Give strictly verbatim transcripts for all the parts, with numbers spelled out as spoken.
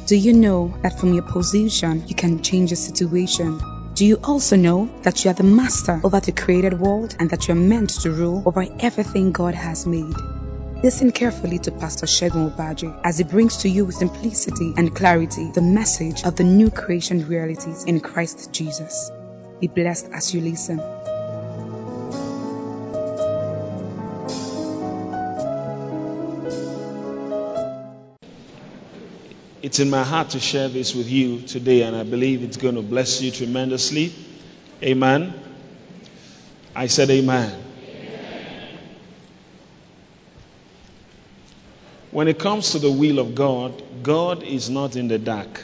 Do you know that from your position, you can change a situation? Do you also know that you are the master over the created world and that you are meant to rule over everything God has made? Listen carefully to Pastor Segun Obaje as he brings to you with simplicity and clarity the message of the new creation realities in Christ Jesus. Be blessed as you listen. It's in my heart to share this with you today, and I believe it's going to bless you tremendously. Amen. I said amen. Amen. When it comes to the will of God, God is not in the dark.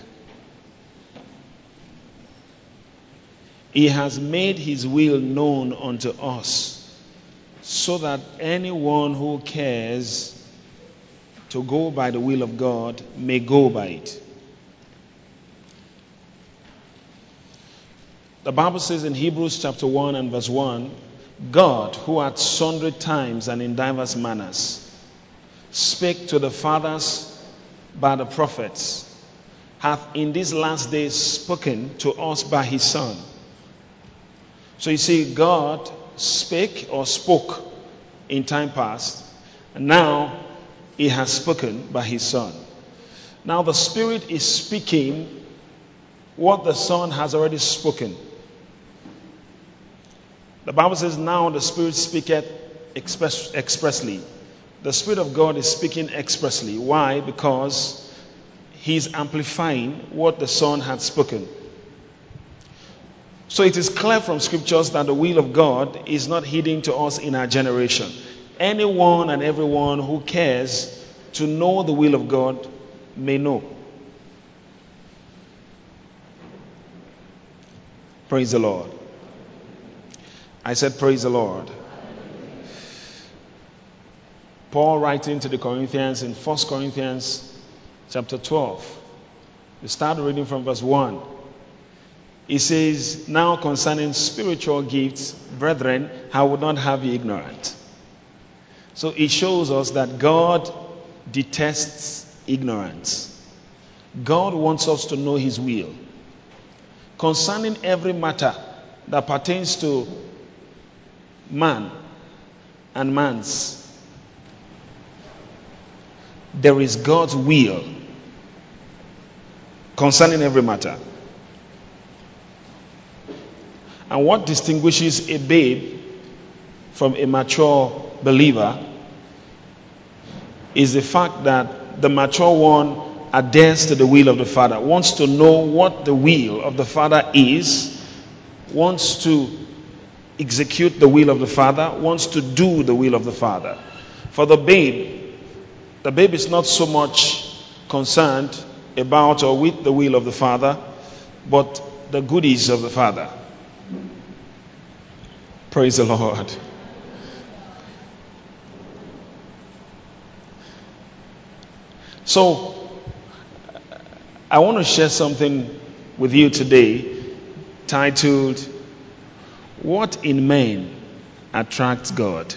He has made his will known unto us so that anyone who cares to go by the will of God may go by it. The Bible says in Hebrews chapter one and verse one, God, who at sundry times and in diverse manners spake to the fathers by the prophets, hath in these last days spoken to us by his Son. So you see, God spake or spoke in time past, and now he has spoken by his Son. Now the Spirit is speaking what the Son has already spoken. The Bible says, now the Spirit speaketh express, expressly. The Spirit of God is speaking expressly. Why? Because he's amplifying what the Son had spoken. So it is clear from scriptures that the will of God is not hidden to us in our generation. Anyone and everyone who cares to know the will of God may know. Praise the Lord. I said praise the Lord. Paul writing to the Corinthians in First Corinthians chapter twelve. We start reading from verse one. He says, now concerning spiritual gifts, brethren, I would not have you ignorant. So it shows us that God detests ignorance. God wants us to know his will. Concerning every matter that pertains to man and man's, there is God's will concerning every matter. And what distinguishes a babe from a mature believer is the fact that the mature one adheres to the will of the Father, wants to know what the will of the Father is, wants to execute the will of the Father, wants to do the will of the Father. For the babe, the babe is not so much concerned about or with the will of the Father, but the goodies of the Father. Praise the Lord. So, I want to share something with you today titled, What in Men Attracts God?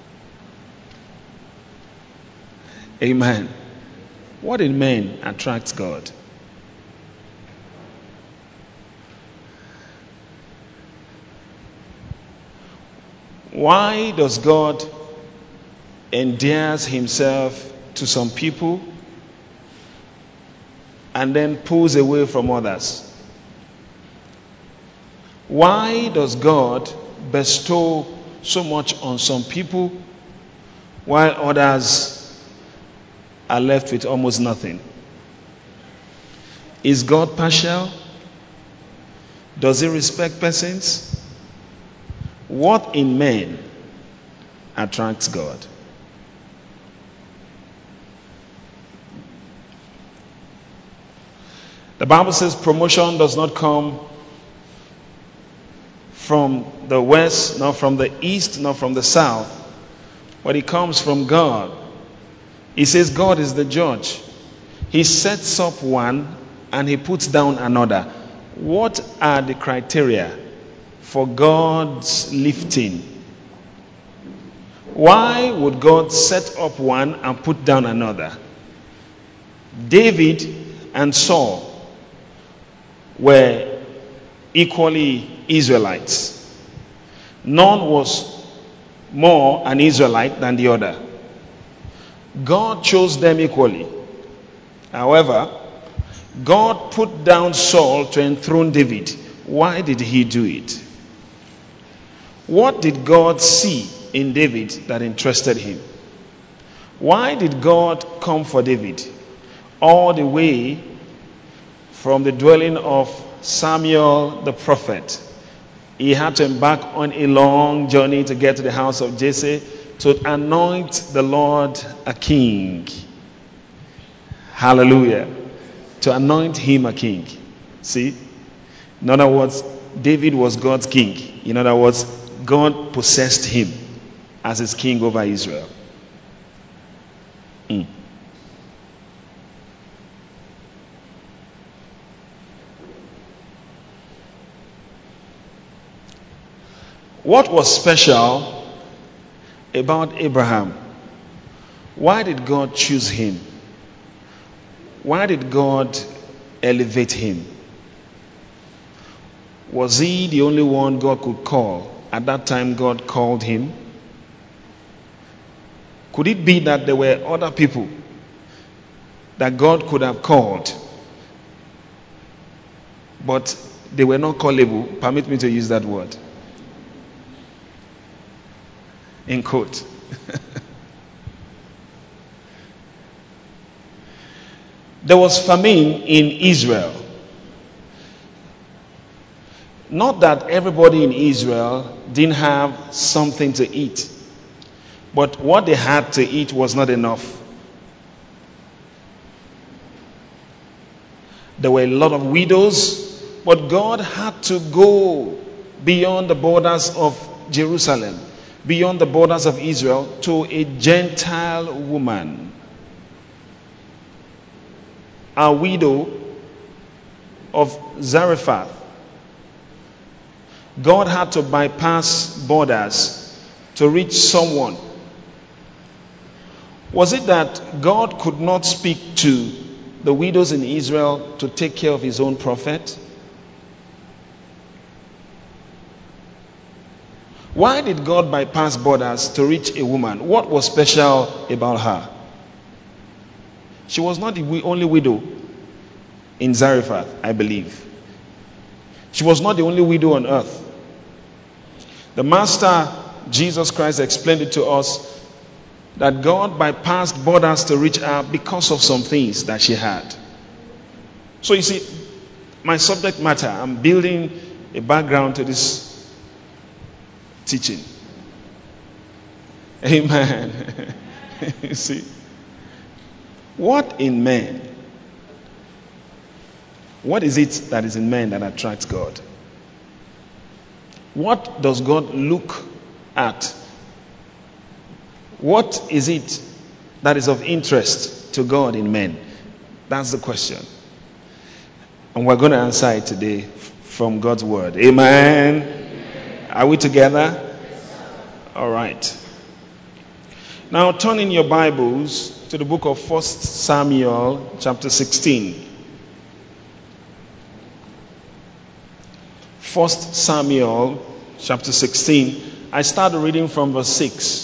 Amen. What in men attracts God? Why does God endears himself to some people and then pulls away from others? Why does God bestow so much on some people while others are left with almost nothing? Is God partial? Does he respect persons? What in men attracts God? The Bible says promotion does not come from the west, nor from the east, nor from the south, but it comes from God. He says God is the judge. He sets up one and he puts down another. What are the criteria for God's lifting? Why would God set up one and put down another? David and Saul were equally Israelites. None was more an Israelite than the other. God chose them equally. However, God put down Saul to enthrone David. Why did he do it? What did God see in David that interested him? Why did God come for David all the way from the dwelling of Samuel the prophet? He had to embark on a long journey to get to the house of Jesse to anoint the Lord a king. Hallelujah. To anoint him a king. See? In other words, David was God's king. In other words, God possessed him as his king over Israel. Mm. What was special about Abraham? Why did God choose him? Why did God elevate him? Was he the only one God could call? At that time, God called him. Could it be that there were other people that God could have called, but they were not callable? Permit me to use that word. In quote. There was famine in Israel. Not that everybody in Israel didn't have something to eat, but what they had to eat was not enough. There were a lot of widows, but God had to go beyond the borders of Jerusalem, beyond the borders of Israel, to a Gentile woman, a widow of Zarephath. God had to bypass borders to reach someone. Was it that God could not speak to the widows in Israel to take care of his own prophet? Why did God bypass borders to reach a woman? What was special about her? She was not the only widow in Zarephath, I believe. She was not the only widow on earth. The Master, Jesus Christ, explained it to us that God bypassed borders to reach her because of some things that she had. So you see, my subject matter, I'm building a background to this teaching. Amen. You see, what in men? What is it that is in men that attracts God? What does God look at? What is it that is of interest to God in men? That's the question. And we're going to answer it today from God's word. Amen. Amen. Are we together? All right. Now turn in your Bibles to the book of First Samuel chapter sixteen. First Samuel chapter sixteen. I started reading from verse six.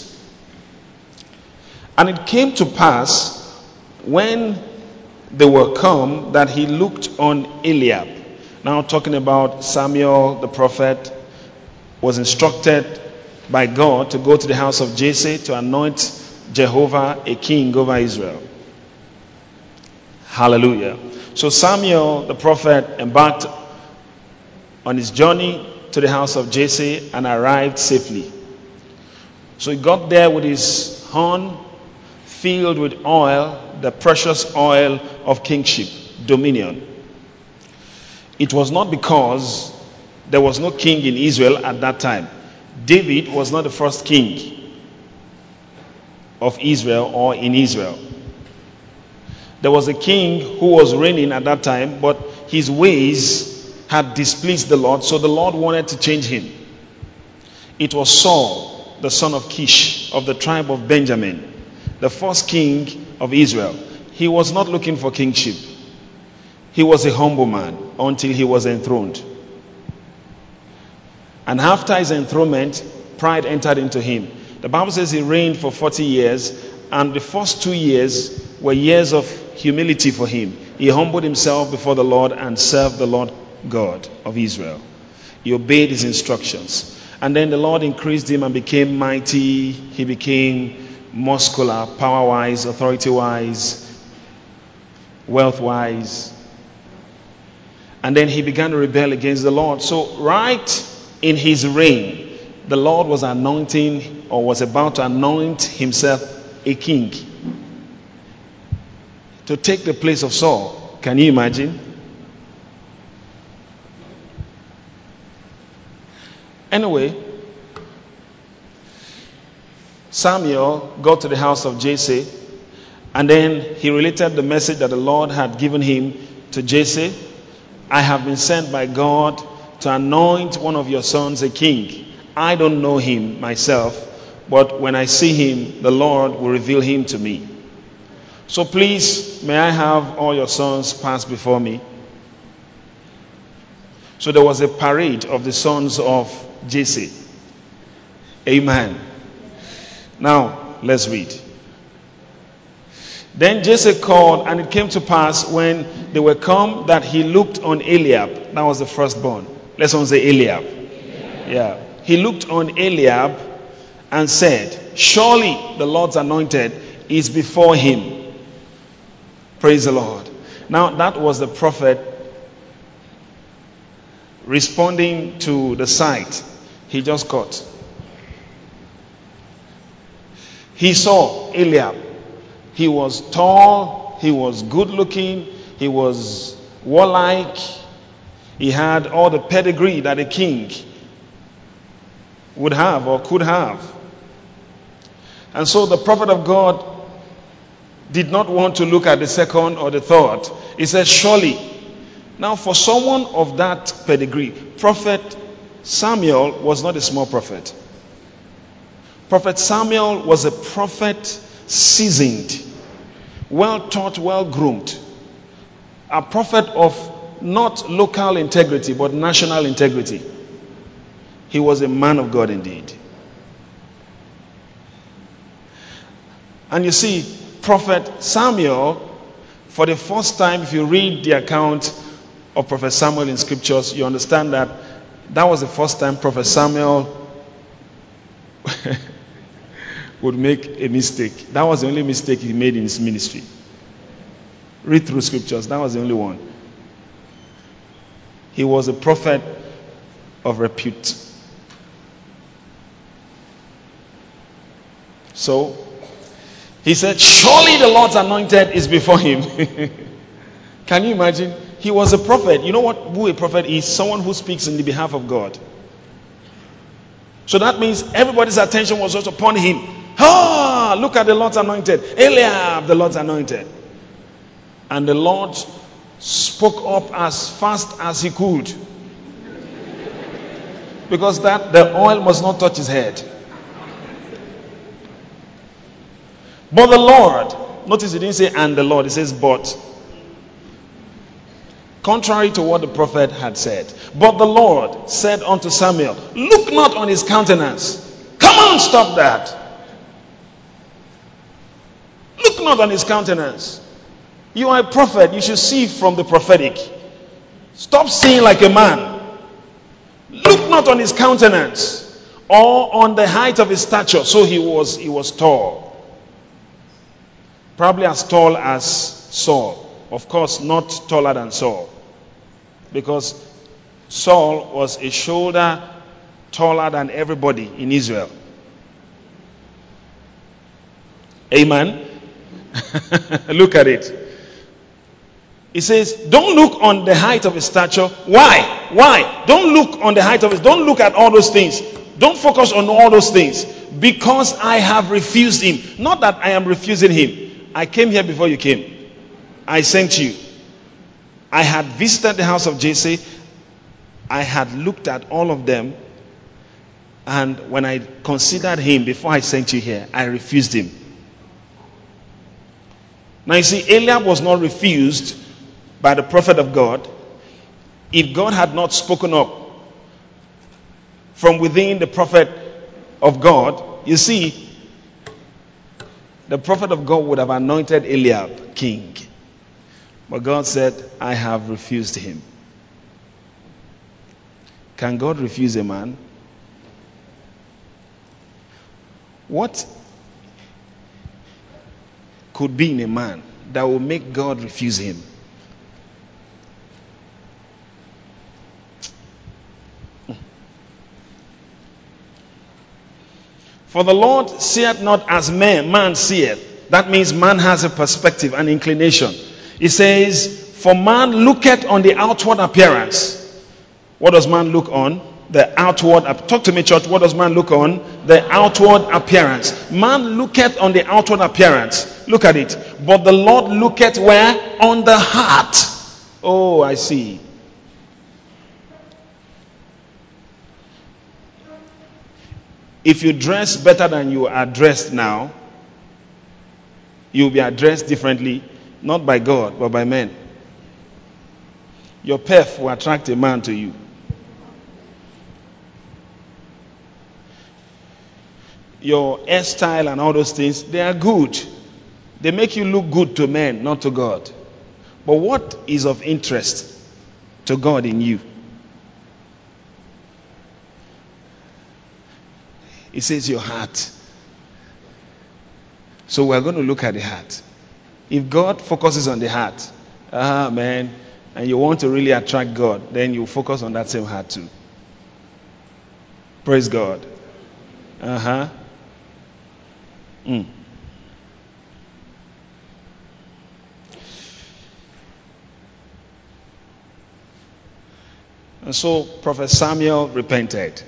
And it came to pass when they were come that he looked on Eliab. Now talking about Samuel the prophet was instructed by God to go to the house of Jesse to anoint Jehovah a king over Israel. Hallelujah. So Samuel the prophet embarked on his journey to the house of Jesse and arrived safely. So he got there with his horn filled with oil, the precious oil of kingship, dominion. It was not because there was no king in Israel at that time. David was not the first king of Israel or in Israel. There was a king who was reigning at that time, but his ways had displeased the Lord, so the Lord wanted to change him. It was Saul, the son of Kish, of the tribe of Benjamin, the first king of Israel. He was not looking for kingship. He was a humble man until he was enthroned. And after his enthronement, pride entered into him. The Bible says he reigned for forty years, and the first two years were years of humility for him. He humbled himself before the Lord and served the Lord God of Israel. He obeyed his instructions. And then the Lord increased him and became mighty. He became muscular, power-wise, authority-wise, wealth-wise. And then he began to rebel against the Lord. So right in his reign, the Lord was anointing, or was about to anoint himself a king to take the place of Saul. Can you imagine? Anyway, Samuel got to the house of Jesse, and then he related the message that the Lord had given him to Jesse. I have been sent by God to anoint one of your sons a king. I don't know him myself, but when I see him, the Lord will reveal him to me. So please, may I have all your sons pass before me? So there was a parade of the sons of Jesse. Amen. Now, let's read. Then Jesse called, and it came to pass when they were come that he looked on Eliab. That was the firstborn. Let's all say Eliab. Eliab. Yeah. He looked on Eliab and said, surely the Lord's anointed is before him. Praise the Lord. Now that was the prophet responding to the sight he just caught. He saw Eliab. He was tall, he was good looking, he was warlike, he had all the pedigree that a king would have or could have. And so the prophet of God did not want to look at the second or the third. He said, surely. Now for someone of that pedigree, Prophet Samuel was not a small prophet. Prophet Samuel was a prophet seasoned, well taught, well groomed. A prophet of not local integrity, but national integrity. He was a man of God indeed. And you see, Prophet Samuel, for the first time, if you read the account of Prophet Samuel in scriptures, you understand that that was the first time Prophet Samuel would make a mistake. That was the only mistake he made in his ministry. Read through scriptures. That was the only one. He was a prophet of repute. So, he said, surely the Lord's anointed is before him. Can you imagine? He was a prophet. You know what who a prophet is? Someone who speaks in the behalf of God. So that means everybody's attention was also upon him. Ah, look at the Lord's anointed. Eliab, the Lord's anointed. And the Lord spoke up as fast as he could. Because that the oil must not touch his head. But the Lord, notice he didn't say and the Lord, he says but. Contrary to what the prophet had said. But the Lord said unto Samuel, look not on his countenance. Come on, stop that. Look not on his countenance. You are a prophet. You should see from the prophetic. Stop seeing like a man. Look not on his countenance or on the height of his stature. So he was, he was tall. Probably as tall as Saul. Of course, not taller than Saul. Because Saul was a shoulder taller than everybody in Israel. Amen. Look at it. He says, don't look on the height of his stature. Why? Why? Don't look on the height of his. Don't look at all those things. Don't focus on all those things. Because I have refused him. Not that I am refusing him. I came here before you came. I sent you. I had visited the house of Jesse. I had looked at all of them. And when I considered him before I sent you here, I refused him. Now you see, Eliab was not refused by the prophet of God, if God had not spoken up from within the prophet of God, you see, the prophet of God would have anointed Eliab king. But God said, I have refused him. Can God refuse a man? What could be in a man that will make God refuse him? For the Lord seeth not as man, man seeth. That means man has a perspective, an inclination. It says, for man looketh on the outward appearance. What does man look on? The outward. Talk to me, church. What does man look on? The outward appearance. Man looketh on the outward appearance. Look at it. But the Lord looketh where? On the heart. Oh, I see. If you dress better than you are dressed now, you'll be addressed differently, not by God, but by men. Your perf will attract a man to you. Your hairstyle and all those things, they are good. They make you look good to men, not to God. But what is of interest to God in you? It says your heart. So we're going to look at the heart. If God focuses on the heart, ah man, and you want to really attract God, then you focus on that same heart too. Praise God. Uh-huh. Mm. And so Prophet Samuel repented.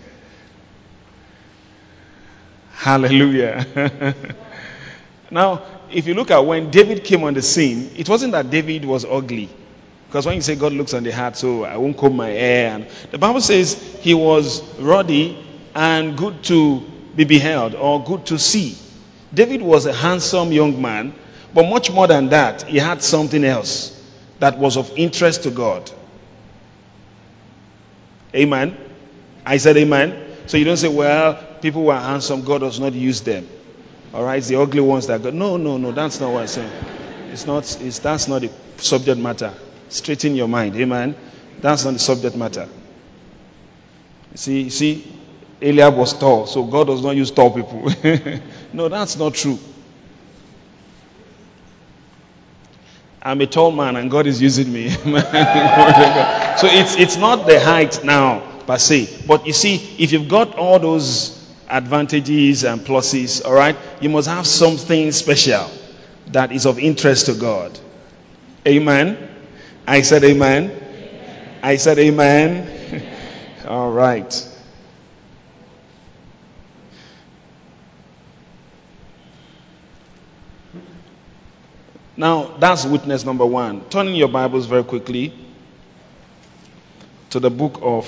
Hallelujah. Now, if you look at when David came on the scene, it wasn't that David was ugly. Because when you say God looks on the heart, so I won't comb my hair. And the Bible says he was ruddy and good to be beheld or good to see. David was a handsome young man, but much more than that, he had something else that was of interest to God. Amen. I said amen. So you don't say, well, people who are handsome, God does not use them. All right, it's the ugly ones that go. No, no, no, that's not what I'm saying. It's not, it's, that's not the subject matter. Straighten your mind. Amen. That's not the subject matter. See, see, Eliab was tall, so God does not use tall people. No, that's not true. I'm a tall man and God is using me. So it's it's not the height now per se. But you see, if you've got all those advantages and pluses, all right, you must have something special that is of interest to God. Amen. I said amen. Amen. I said amen. Amen. All right. Now, that's witness number one. Turning your Bibles very quickly to the book of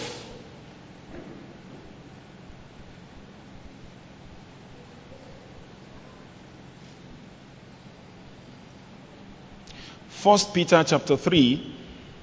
First Peter chapter three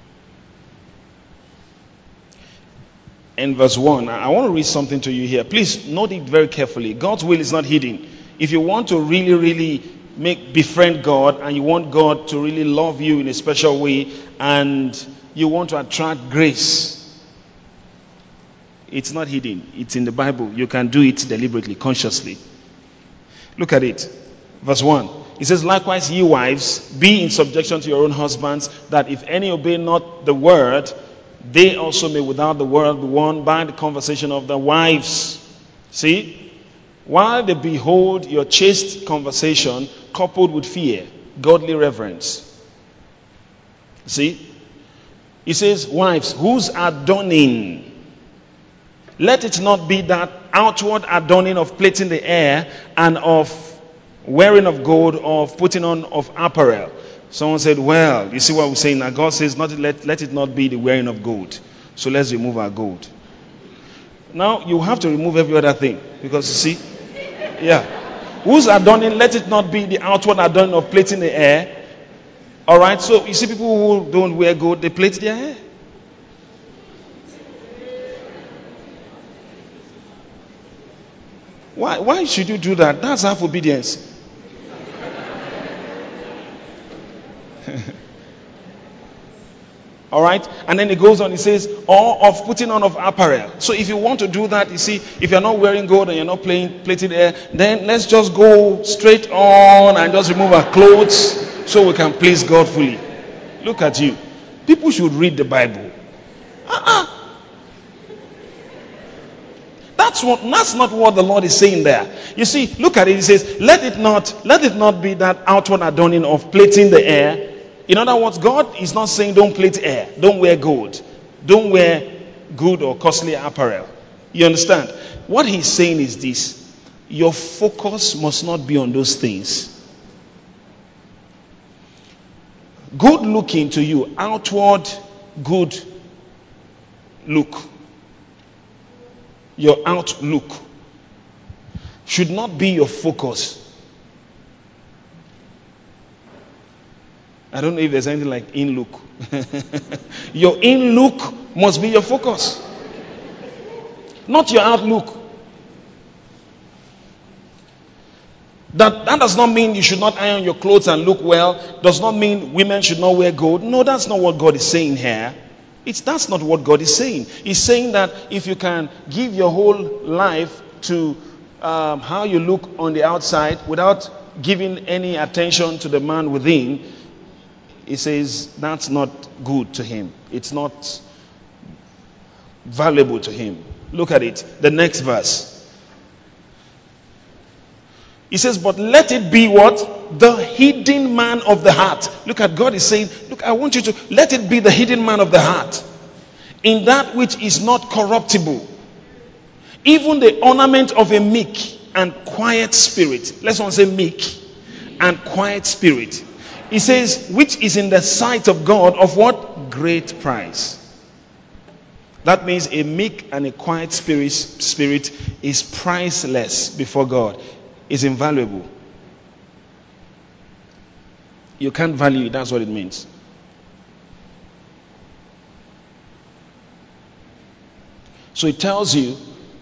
and verse one. I want to read something to you here. Please note it very carefully. God's will is not hidden. If you want to really, really make befriend God and you want God to really love you in a special way and you want to attract grace, it's not hidden. It's in the Bible. You can do it deliberately, consciously. Look at it. Verse one. It says, likewise, ye wives, be in subjection to your own husbands, that if any obey not the word, they also may without the word be won by the conversation of the wives. See? While they behold your chaste conversation coupled with fear, godly reverence. See? He says, wives, whose adorning, let it not be that outward adorning of plaiting the hair and of wearing of gold, or of putting on of apparel. Someone said, well, you see what we're saying now? God says, not let, let it not be the wearing of gold. So let's remove our gold. Now you have to remove every other thing. Because you see, yeah. Whose adorning, let it not be the outward adorning of plaiting the hair, All right, so you see people who don't wear gold, they plait their hair. Why, why should you do that? That's half obedience. All right, and then it goes on, it says, or of putting on of apparel. So if you want to do that, you see, if you're not wearing gold and you're not playing plated hair, then let's just go straight on and just remove our clothes so we can please God fully. Look at you. People should read the Bible. Uh-uh. That's what that's not what the Lord is saying there. You see, look at it. He says, let it not let it not be that outward adorning of plating the hair. In other words, God is not saying don't plait hair, don't wear gold, don't wear good or costly apparel. You understand? What he's saying is this: your focus must not be on those things. Good looking to you, outward good look, your outlook should not be your focus. I don't know if there's anything like in look. Your in look must be your focus, not your outlook. That, that does not mean you should not iron your clothes and look well. Does not mean women should not wear gold. No, that's not what God is saying here. It's that's not what God is saying. He's saying that if you can give your whole life to um, how you look on the outside without giving any attention to the man within, he says that's not good to him. It's not valuable to him. Look at it. The next verse. He says, but let it be what? The hidden man of the heart. Look at God is saying, look, I want you to let it be the hidden man of the heart. In that which is not corruptible. Even the ornament of a meek and quiet spirit. Let's not say meek and quiet spirit. He says, which is in the sight of God of what? Great price. That means a meek and a quiet spirit, spirit is priceless before God. Is invaluable. You can't value it. That's what it means. So it tells you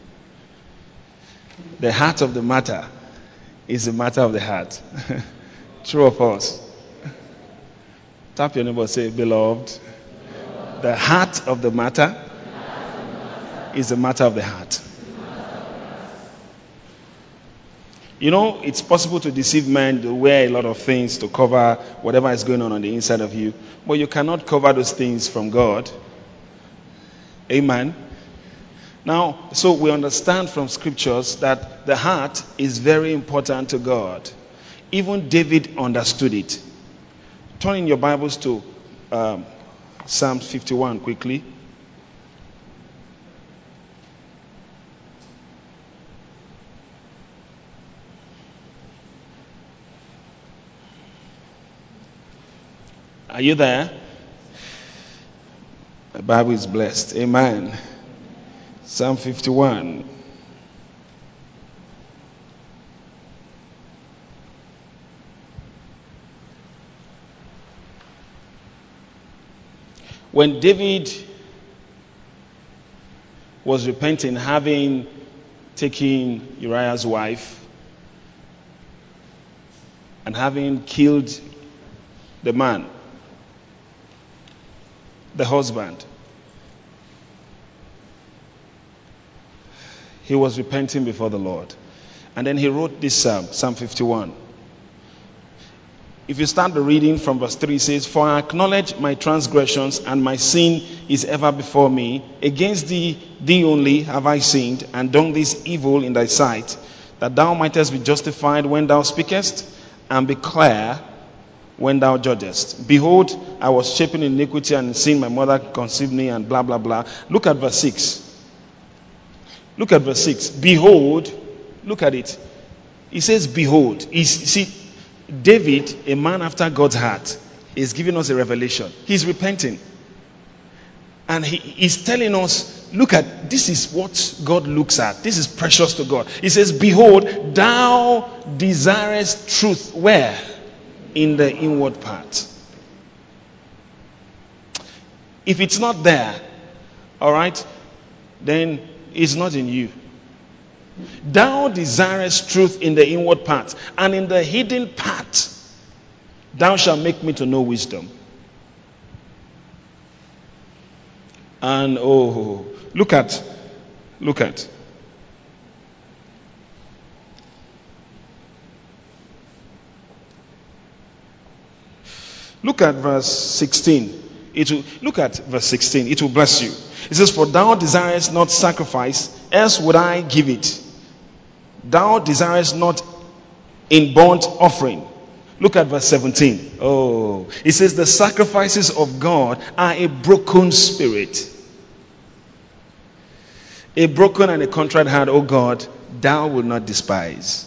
the heart of the matter is the matter of the heart. True or false? Tap your neighbor and say, beloved, the heart of the matter is the matter of the heart. You know, it's possible to deceive men to wear a lot of things to cover whatever is going on on the inside of you. But you cannot cover those things from God. Amen. Now, so we understand from scriptures that the heart is very important to God. Even David understood it. Turn in your Bibles to um, Psalm fifty-one quickly. Are you there? The Bible is blessed. Amen. Psalm fifty-one. When David was repenting, having taken Uriah's wife and having killed the man, the husband, he was repenting before the Lord. And then he wrote this psalm, Psalm fifty-one. If you start the reading from verse three, it says, for I acknowledge my transgressions, and my sin is ever before me. Against thee, thee only have I sinned, and done this evil in thy sight, that thou mightest be justified when thou speakest, and be clear when thou judgest. Behold, I was shapen in iniquity, and in sin my mother conceived me, and blah, blah, blah. Look at verse six. Look at verse six. Behold, look at it. He says, behold. He's, see, David, a man after God's heart, is giving us a revelation. He's repenting. And he is telling us, look at, this is what God looks at. This is precious to God. He says, behold, thou desirest truth. Where? In the inward part. If it's not there, all right, then it's not in you. Thou desirest truth in the inward part, and in the hidden part thou shalt make me to know wisdom. And oh, look at, look at. Look at verse sixteen. It will, look at verse sixteen. It will bless you. It says, for thou desirest not sacrifice, else would I give it. Thou desirest not in burnt offering. Look at verse seventeen. Oh, it says, the sacrifices of God are a broken spirit. A broken and a contrite heart, O God, thou will not despise.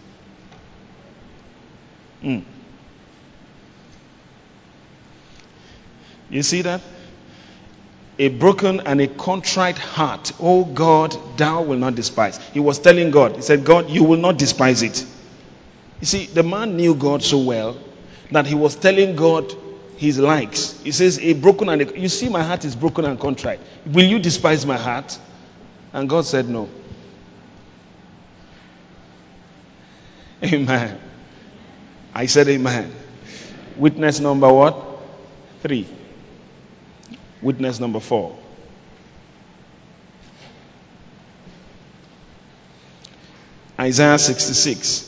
Mm. You see that? A broken and a contrite heart, O God, thou will not despise. He was telling God, he said, God, you will not despise it. You see, the man knew God so well that he was telling God his likes. He says, a broken and a, you see, my heart is broken and contrite. Will you despise my heart? And God said no. Amen. I said amen. Witness number what? Three. Witness number four. Isaiah sixty-six.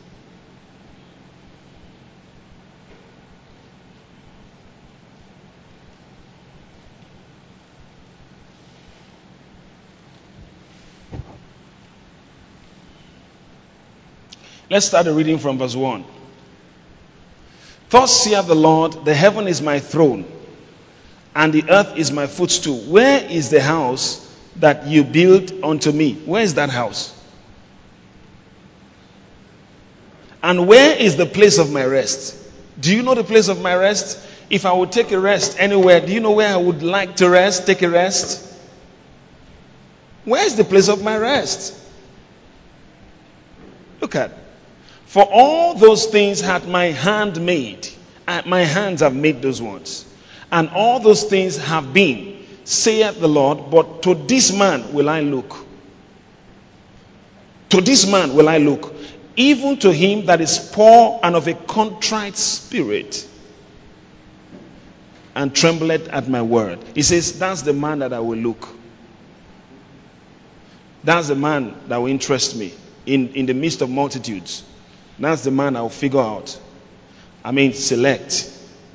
Let's start the reading from verse one. Thus saith the Lord, the heaven is my throne, and the earth is my footstool. Where is the house that you built unto me? Where is that house? And where is the place of my rest? Do you know the place of my rest? If I would take a rest anywhere, do you know where I would like to rest? Take a rest? Where is the place of my rest? Look at. For all those things had my hand made. My hands have made those ones. And all those things have been, saith the Lord, but to this man will I look. To this man will I look, even to him that is poor and of a contrite spirit, and trembleth at my word. He says, that's the man that I will look. That's the man that will interest me in, in the midst of multitudes. That's the man I will figure out. I mean, select.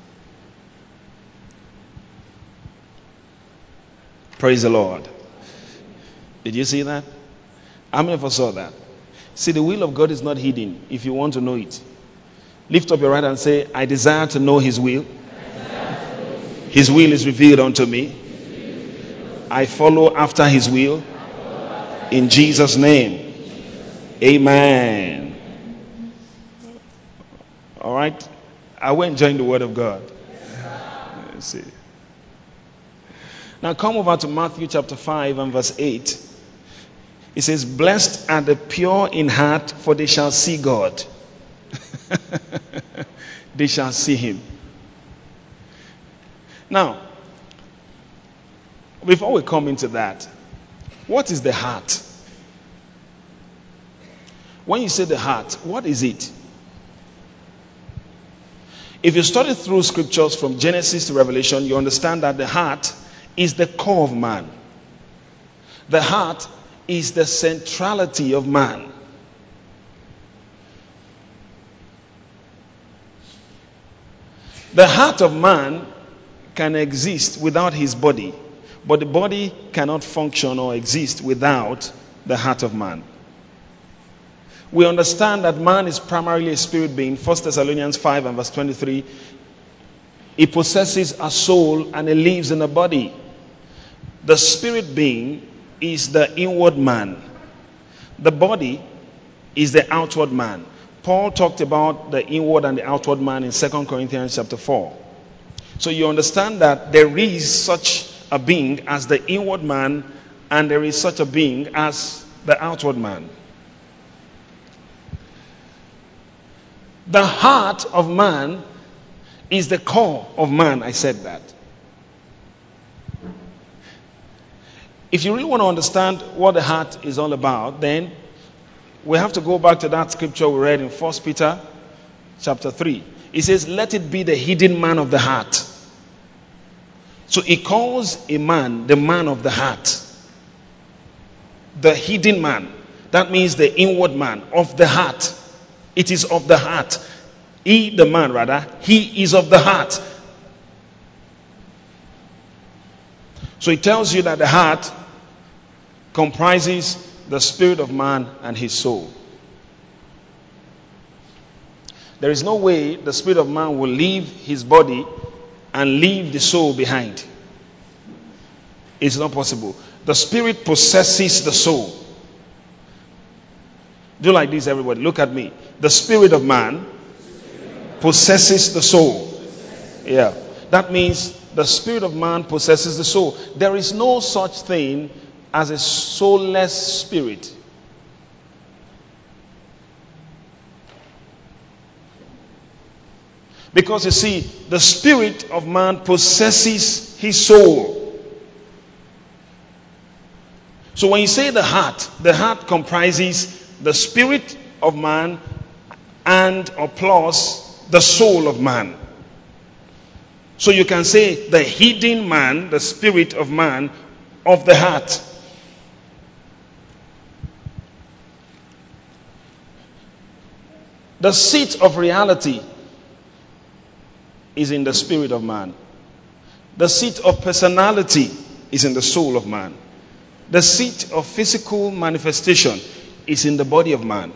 Praise the Lord. Did you see that? How many of us saw that? See, the will of God is not hidden if you want to know it. Lift up your right hand and say, I desire to know his will. His will is revealed unto me. I follow after his will. In Jesus' name. Amen. All right. I went enjoying the word of God. Let's see. Now come over to Matthew chapter five and verse eight. It says, blessed are the pure in heart, for they shall see God. They shall see him. Now, before we come into that, what is the heart? When you say the heart, what is it? If you study through scriptures from Genesis to Revelation, you understand that the heart is the core of man. The heart is the centrality of man. The heart of man can exist without his body, but the body cannot function or exist without the heart of man. We understand that man is primarily a spirit being. First Thessalonians five and verse twenty-three. He possesses a soul and he lives in a body. The spirit being is the inward man. The body is the outward man. Paul talked about the inward and the outward man in Second Corinthians chapter four. So you understand that there is such a being as the inward man, and there is such a being as the outward man. The heart of man is the core of man. I said that. If you really want to understand what the heart is all about, then we have to go back to that scripture we read in First Peter chapter three. It says, let it be the hidden man of the heart. So he calls a man the man of the heart. The hidden man. That means the inward man of the heart. It is of the heart. He, the man rather, he is of the heart. So it tells you that the heart comprises the spirit of man and his soul. There is no way the spirit of man will leave his body and leave the soul behind. It's not possible. The spirit possesses the soul. Do like this, everybody. Look at me. The spirit of man possesses the soul. Yeah. That means the spirit of man possesses the soul. There is no such thing as a soulless spirit. Because you see, the spirit of man possesses his soul. So when you say the heart, the heart comprises the spirit of man and or plus the soul of man. So you can say the hidden man, the spirit of man of the heart. The seat of reality is in the spirit of man. The seat of personality is in the soul of man. The seat of physical manifestation is in the body of man.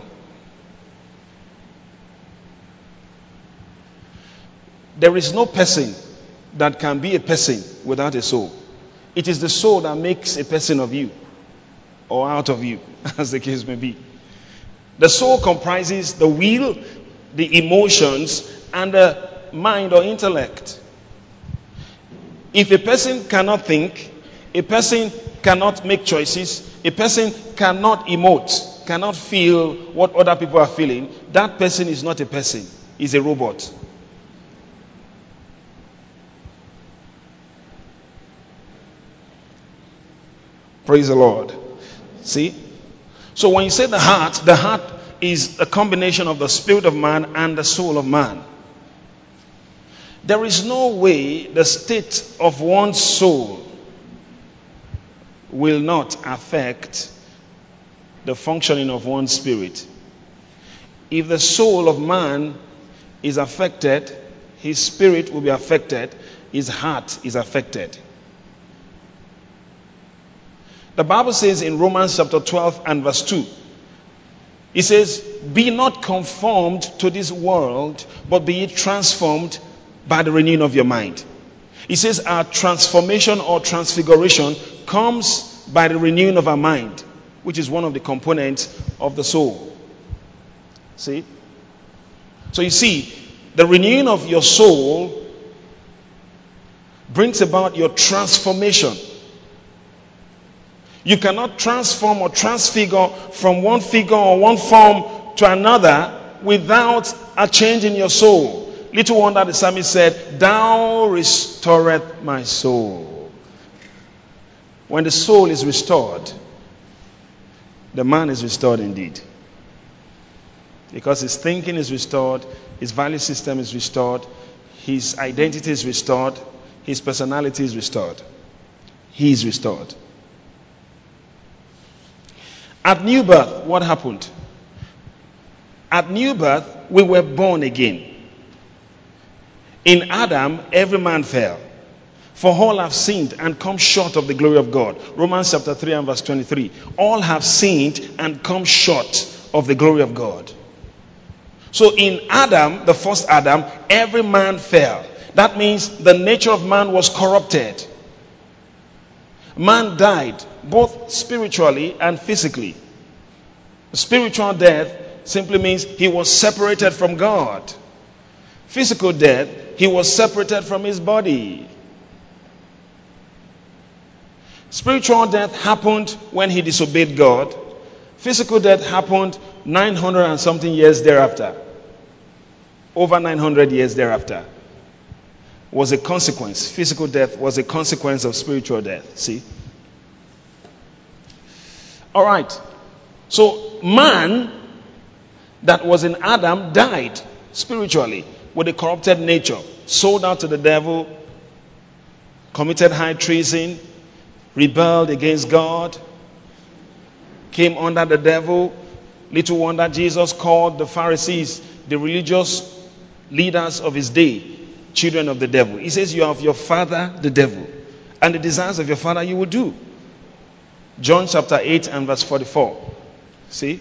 There is no person that can be a person without a soul. It is the soul that makes a person of you or out of you, as the case may be. The soul comprises the will, the emotions, and the mind or intellect. If a person cannot think, a person cannot make choices, a person cannot emote, cannot feel what other people are feeling, that person is not a person, is a robot. Praise the Lord. See? So when you say the heart, the heart is a combination of the spirit of man and the soul of man. There is no way the state of one's soul will not affect the functioning of one's spirit. If the soul of man is affected, his spirit will be affected, his heart is affected. The Bible says in Romans chapter twelve and verse two, it says, be not conformed to this world, but be ye transformed by the renewing of your mind. It says our transformation or transfiguration comes by the renewing of our mind, which is one of the components of the soul. See? So you see, the renewing of your soul brings about your transformation. You cannot transform or transfigure from one figure or one form to another without a change in your soul. Little wonder the psalmist said, thou restorest my soul. When the soul is restored, the man is restored indeed. Because his thinking is restored, his value system is restored, his identity is restored, his personality is restored. He is restored. At new birth, what happened? At new birth, we were born again. In Adam, every man fell. For all have sinned and come short of the glory of God. Romans chapter three and verse twenty-three. All have sinned and come short of the glory of God. So in Adam, the first Adam, every man fell. That means the nature of man was corrupted. Man died, both spiritually and physically. Spiritual death simply means he was separated from God. Physical death, he was separated from his body. Spiritual death happened when he disobeyed God. Physical death happened nine hundred and something years thereafter. Over nine hundred years thereafter. Was a consequence. Physical death was a consequence of spiritual death. See? All right. So man that was in Adam died spiritually with a corrupted nature, sold out to the devil, committed high treason, rebelled against God, came under the devil. Little wonder Jesus called the Pharisees, the religious leaders of his day, children of the devil. He says, you are of your father, the devil, and the desires of your father you will do. John chapter eight and verse forty-four. See?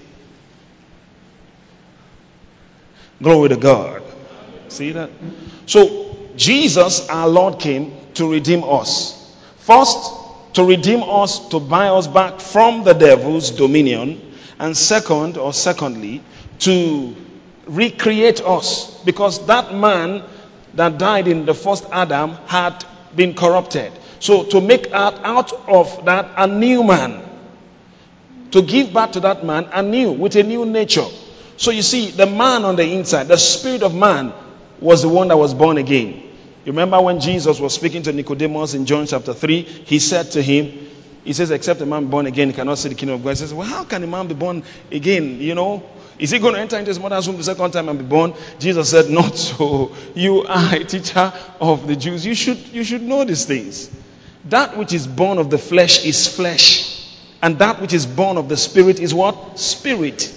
Glory to God. See that? So, Jesus, our Lord, came to redeem us. First, to redeem us, to buy us back from the devil's dominion. And second, or secondly, to recreate us. Because that man that died in the first Adam had been corrupted. So, to make out, out of that a new man. To give back to that man anew, with a new nature. So you see, the man on the inside, the spirit of man, was the one that was born again. You remember when Jesus was speaking to Nicodemus in John chapter three, he said to him, he says, except a man be born again, he cannot see the kingdom of God. He says, well, how can a man be born again? You know, is he going to enter into his mother's womb the second time and be born? Jesus said, not so. You are a teacher of the Jews. You should, you should know these things. That which is born of the flesh is flesh. And that which is born of the spirit is what? Spirit.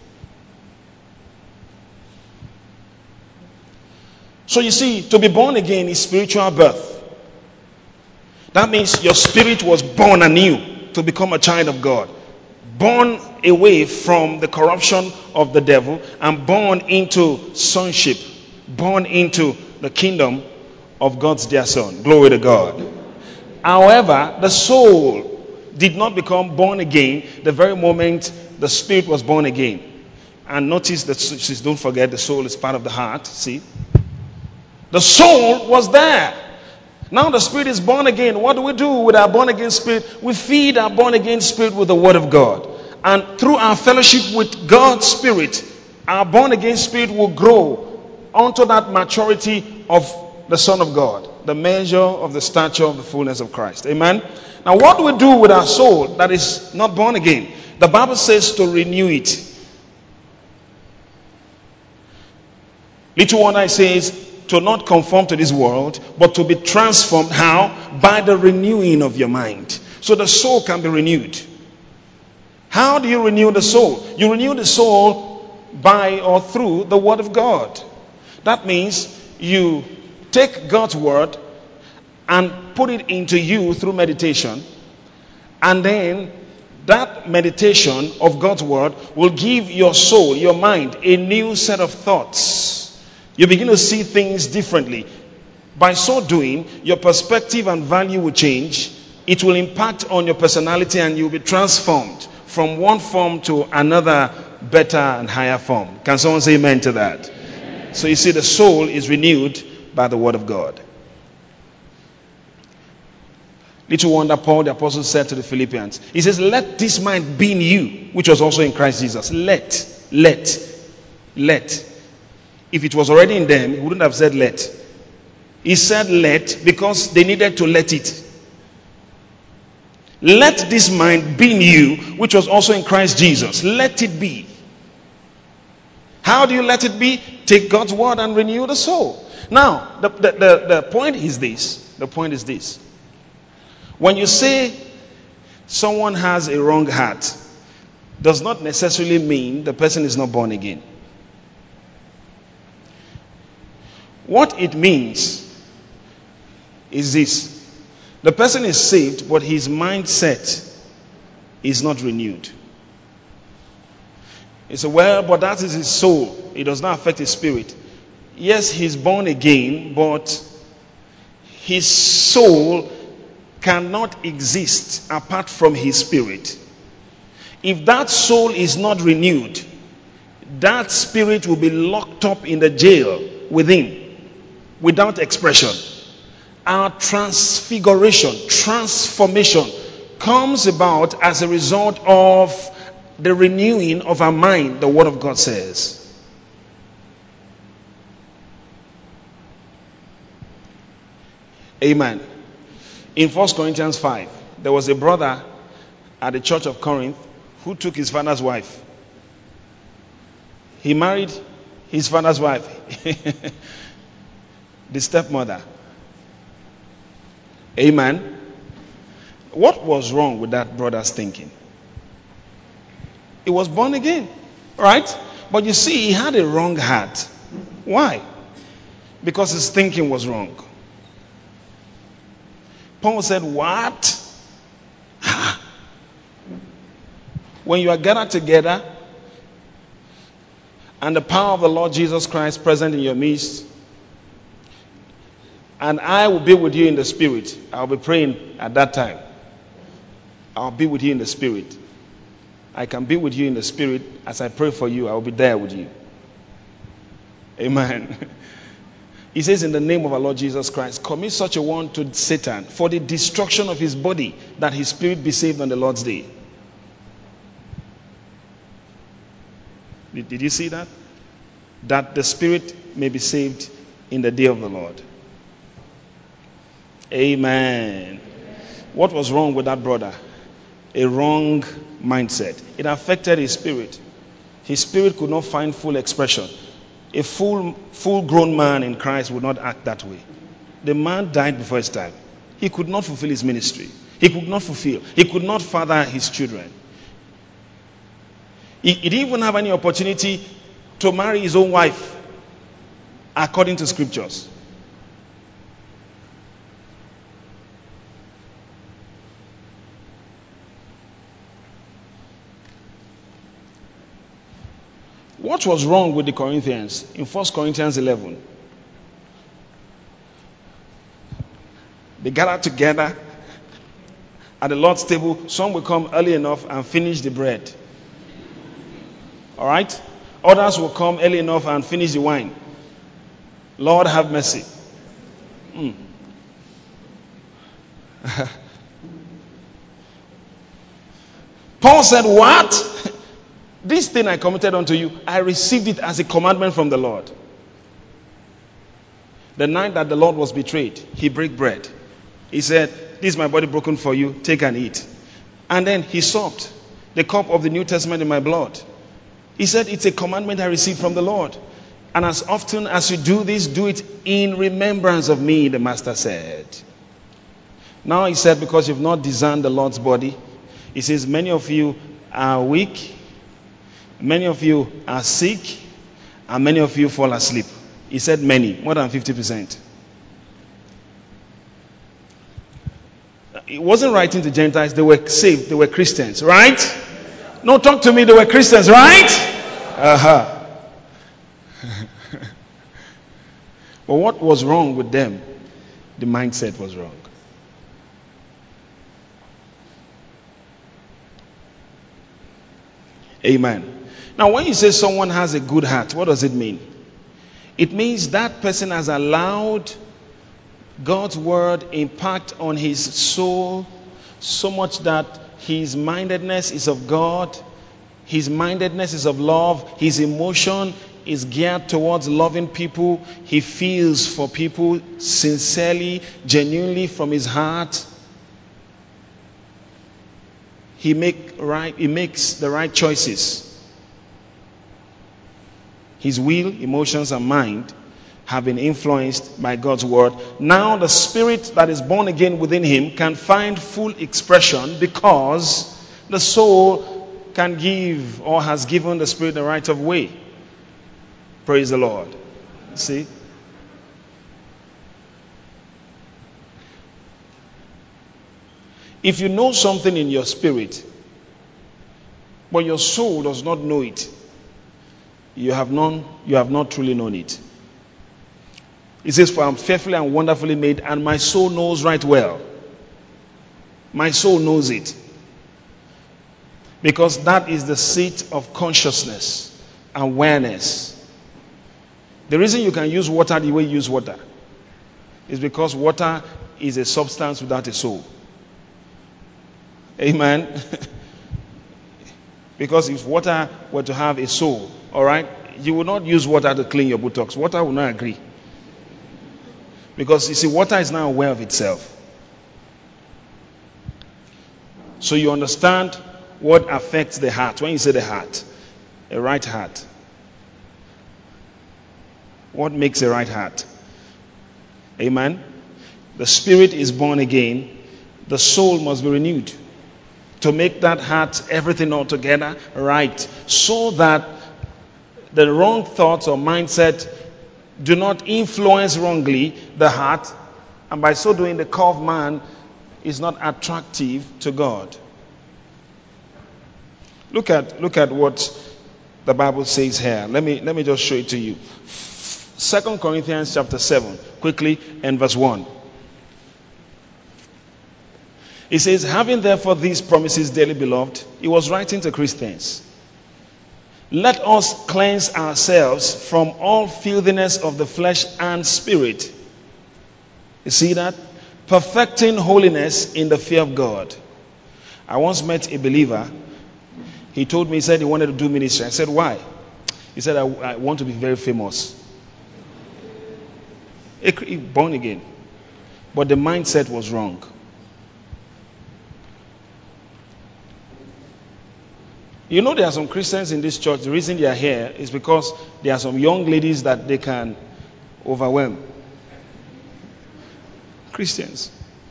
So you see, to be born again is spiritual birth. That means your spirit was born anew to become a child of God. Born away from the corruption of the devil and born into sonship. Born into the kingdom of God's dear son. Glory to God. However, the soul did not become born again the very moment the spirit was born again. And notice that, don't forget, the soul is part of the heart. See? The soul was there. Now the spirit is born again. What do we do with our born again spirit? We feed our born again spirit with the word of God. And through our fellowship with God's spirit, our born again spirit will grow onto that maturity of the Son of God. The measure of the stature of the fullness of Christ. Amen. Now what do we do with our soul that is not born again? The Bible says to renew it. Little wonder it says, to not conform to this world, but to be transformed. How? By the renewing of your mind. So the soul can be renewed. How do you renew the soul? You renew the soul by or through the word of God. That means you take God's word and put it into you through meditation. And then that meditation of God's word will give your soul, your mind, a new set of thoughts. You begin to see things differently. By so doing, your perspective and value will change. It will impact on your personality and you'll be transformed from one form to another better and higher form. Can someone say amen to that? Amen. So you see, the soul is renewed by the word of God. Little wonder Paul the apostle said to the Philippians, he says, let this mind be in you, which was also in Christ Jesus. Let, let, let. If it was already in them, he wouldn't have said let. He said let because they needed to let it. Let this mind be in you, which was also in Christ Jesus. Let it be. How do you let it be? Take God's word and renew the soul. Now, the, the, the, the point is this. The point is this. When you say someone has a wrong heart, does not necessarily mean the person is not born again. What it means is this. The person is saved, but his mindset is not renewed. You say, well, but that is his soul. It does not affect his spirit. Yes, he's born again, but his soul cannot exist apart from his spirit. If that soul is not renewed, that spirit will be locked up in the jail within. Without expression. Our transfiguration, transformation comes about as a result of the renewing of our mind, the word of God says. Amen. In First Corinthians five, there was a brother at the church of Corinth who took his father's wife. He married his father's wife, the stepmother. Amen. What was wrong with that brother's thinking? He was born again, right? But you see, he had a wrong heart. Why? Because his thinking was wrong. Paul said, what? When you are gathered together and the power of the Lord Jesus Christ present in your midst, and I will be with you in the spirit. I'll be praying at that time. I'll be with you in the spirit. I can be with you in the spirit. As I pray for you, I will be there with you. Amen. He says, in the name of our Lord Jesus Christ, commit such a one to Satan for the destruction of his body, that his spirit be saved on the Lord's day. Did, did you see that? That the spirit may be saved in the day of the Lord. Amen. What was wrong with that brother? A wrong mindset. It affected his spirit. His spirit could not find full expression. A full, full-grown man in Christ would not act that way. The man died before his time. He could not fulfill his ministry. He could not fulfill. He could not father his children. He, he didn't even have any opportunity to marry his own wife, according to scriptures. What was wrong with the Corinthians in First Corinthians eleven? They gathered together at the Lord's table. Some will come early enough and finish the bread. All right? Others will come early enough and finish the wine. Lord, have mercy. Mm. Paul said, what? This thing I committed unto you, I received it as a commandment from the Lord. The night that the Lord was betrayed, he broke bread. He said, this is my body broken for you, take and eat. And then he supped the cup of the New Testament in my blood. He said, it's a commandment I received from the Lord. And as often as you do this, do it in remembrance of me, the master said. Now he said, because you've not discerned the Lord's body, he says, many of you are weak. Many of you are sick, and many of you fall asleep. He said many, more than fifty percent. He wasn't writing to Gentiles. They were saved. They were Christians, right? No, talk to me. They were Christians, right? Uh-huh. But what was wrong with them? The mindset was wrong. Amen. Now, when you say someone has a good heart, what does it mean? It means that person has allowed God's word impact on his soul so much that his mindedness is of God, his mindedness is of love, his emotion is geared towards loving people, he feels for people sincerely, genuinely from his heart. He make right, he makes the right choices. His will, emotions, and mind have been influenced by God's word. Now the spirit that is born again within him can find full expression because the soul can give or has given the spirit the right of way. Praise the Lord. See? If you know something in your spirit, but your soul does not know it, you have known, you have not truly known it. It says, for I am fearfully and wonderfully made, and my soul knows right well. My soul knows it. Because that is the seat of consciousness, awareness. The reason you can use water the way you use water is because water is a substance without a soul. Amen. Because if water were to have a soul, all right, you will not use water to clean your buttocks. Water will not agree. Because you see, water is now aware of itself. So you understand what affects the heart. When you say the heart, a right heart. What makes a right heart? Amen. The spirit is born again. The soul must be renewed to make that heart everything altogether right, so that the wrong thoughts or mindset do not influence wrongly the heart, and by so doing the core of man is not attractive to God. Look at look at what the Bible says here. Let me let me just show it to you. Second Corinthians chapter seven, quickly, and verse one. It says, having therefore these promises, dearly beloved, he was writing to Christians. Let us cleanse ourselves from all filthiness of the flesh and spirit. You see that? Perfecting holiness in the fear of God. I once met a believer. He told me, he said he wanted to do ministry. I said, why? He said, I, I want to be very famous. He born again. But the mindset was wrong. You know, there are some Christians in this church. The reason they are here is because there are some young ladies that they can overwhelm. Christians.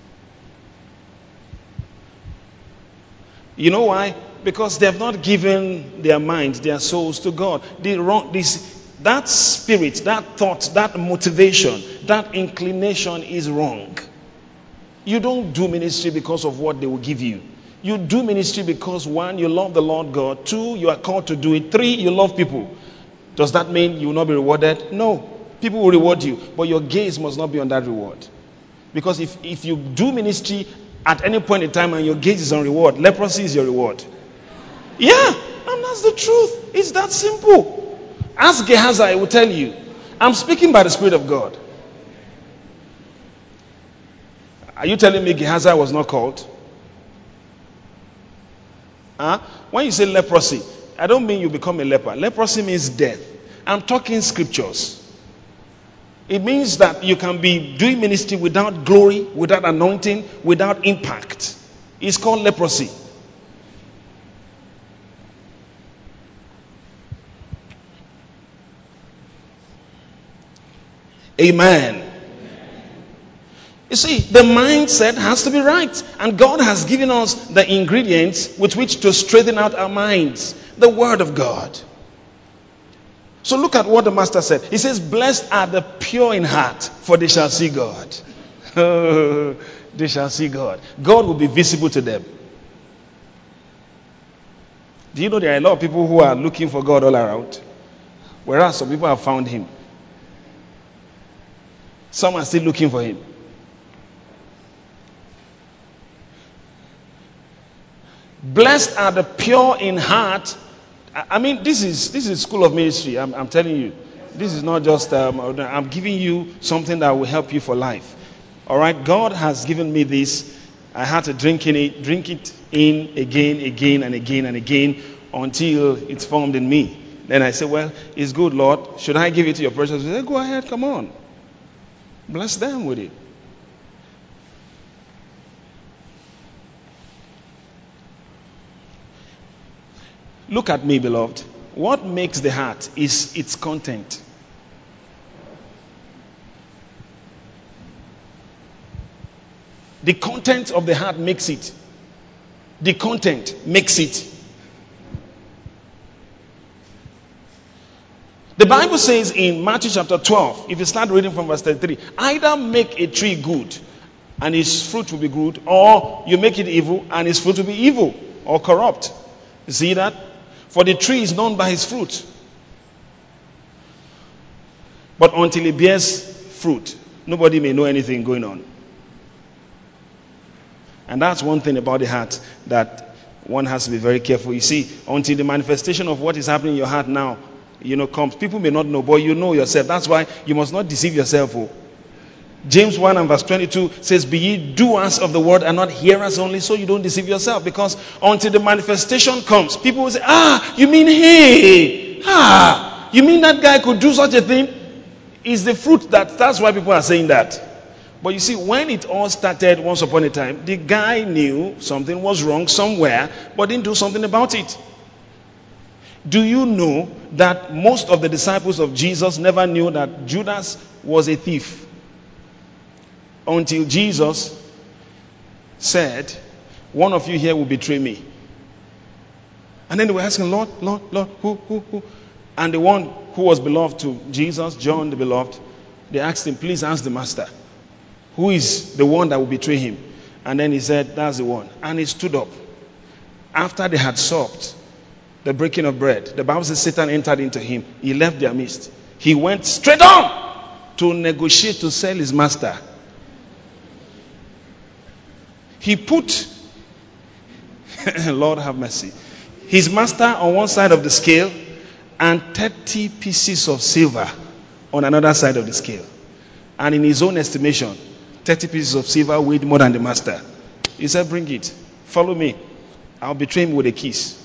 You know why? Because they have not given their minds, their souls to God. The wrong, this, that spirit, that thought, that motivation, that inclination is wrong. You don't do ministry because of what they will give you. You do ministry because, one, you love the Lord God. Two, you are called to do it. Three, you love people. Does that mean you will not be rewarded? No. People will reward you, but your gaze must not be on that reward. Because if, if you do ministry at any point in time and your gaze is on reward, leprosy is your reward. Yeah, and that's the truth. It's that simple. Ask Gehazi, I will tell you. I'm speaking by the Spirit of God. Are you telling me Gehazi was not called? Huh? When you say leprosy, I don't mean you become a leper. Leprosy means death. I'm talking scriptures. It means that you can be doing ministry without glory, without anointing, without impact. It's called leprosy. Amen. You see, the mindset has to be right. And God has given us the ingredients with which to straighten out our minds. The Word of God. So look at what the Master said. He says, blessed are the pure in heart, for they shall see God. They shall see God. God will be visible to them. Do you know there are a lot of people who are looking for God all around? Whereas some people have found Him. Some are still looking for Him. Blessed are the pure in heart. I mean, this is this is school of ministry. I'm, I'm telling you. This is not just, um, I'm giving you something that will help you for life. All right? God has given me this. I had to drink in it, drink it in again, again, and again, and again, until it's formed in me. Then I said, well, it's good, Lord. Should I give it to your precious? He said, go ahead, come on. Bless them with it. Look at me, beloved. What makes the heart is its content. The content of the heart makes it. The content makes it. The Bible says in Matthew chapter twelve, if you start reading from verse thirty-three, either make a tree good and its fruit will be good, or you make it evil and its fruit will be evil or corrupt. You see that? For the tree is known by his fruit. But until it bears fruit, nobody may know anything going on. And that's one thing about the heart that one has to be very careful. You see, until the manifestation of what is happening in your heart now, you know, comes, people may not know, but you know yourself. That's why you must not deceive yourself. Oh. James one and verse twenty-two says, be ye doers of the word and not hearers only, so you don't deceive yourself. Because until the manifestation comes, people will say, ah, you mean hey, ah, you mean that guy could do such a thing? It's the fruit that, that's why people are saying that. But you see, when it all started once upon a time, the guy knew something was wrong somewhere, but didn't do something about it. Do you know that most of the disciples of Jesus never knew that Judas was a thief? Until Jesus said, one of you here will betray me. And then they were asking, Lord, Lord, Lord, who, who, who? And the one who was beloved to Jesus, John the beloved, they asked him, please ask the master, who is the one that will betray him? And then he said, that's the one. And he stood up. After they had supped, the breaking of bread, the Bible says Satan entered into him. He left their midst. He went straight on to negotiate to sell his master. He put, Lord have mercy, his master on one side of the scale and thirty pieces of silver on another side of the scale. And in his own estimation, thirty pieces of silver weighed more than the master. He said, bring it. Follow me. I'll betray him with a kiss.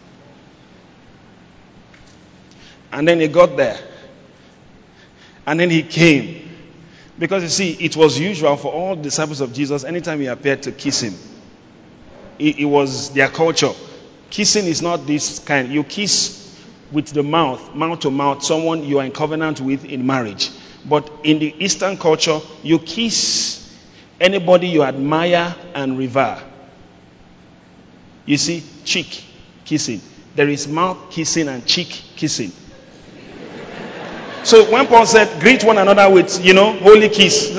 And then he got there. And then he came. Because you see, it was usual for all disciples of Jesus, anytime he appeared, to kiss him. It, it was their culture. Kissing is not this kind. You kiss with the mouth, mouth to mouth, someone you are in covenant with in marriage. But in the Eastern culture, you kiss anybody you admire and revere. You see, cheek kissing. There is mouth kissing and cheek kissing. So when Paul said, greet one another with, you know, holy kiss.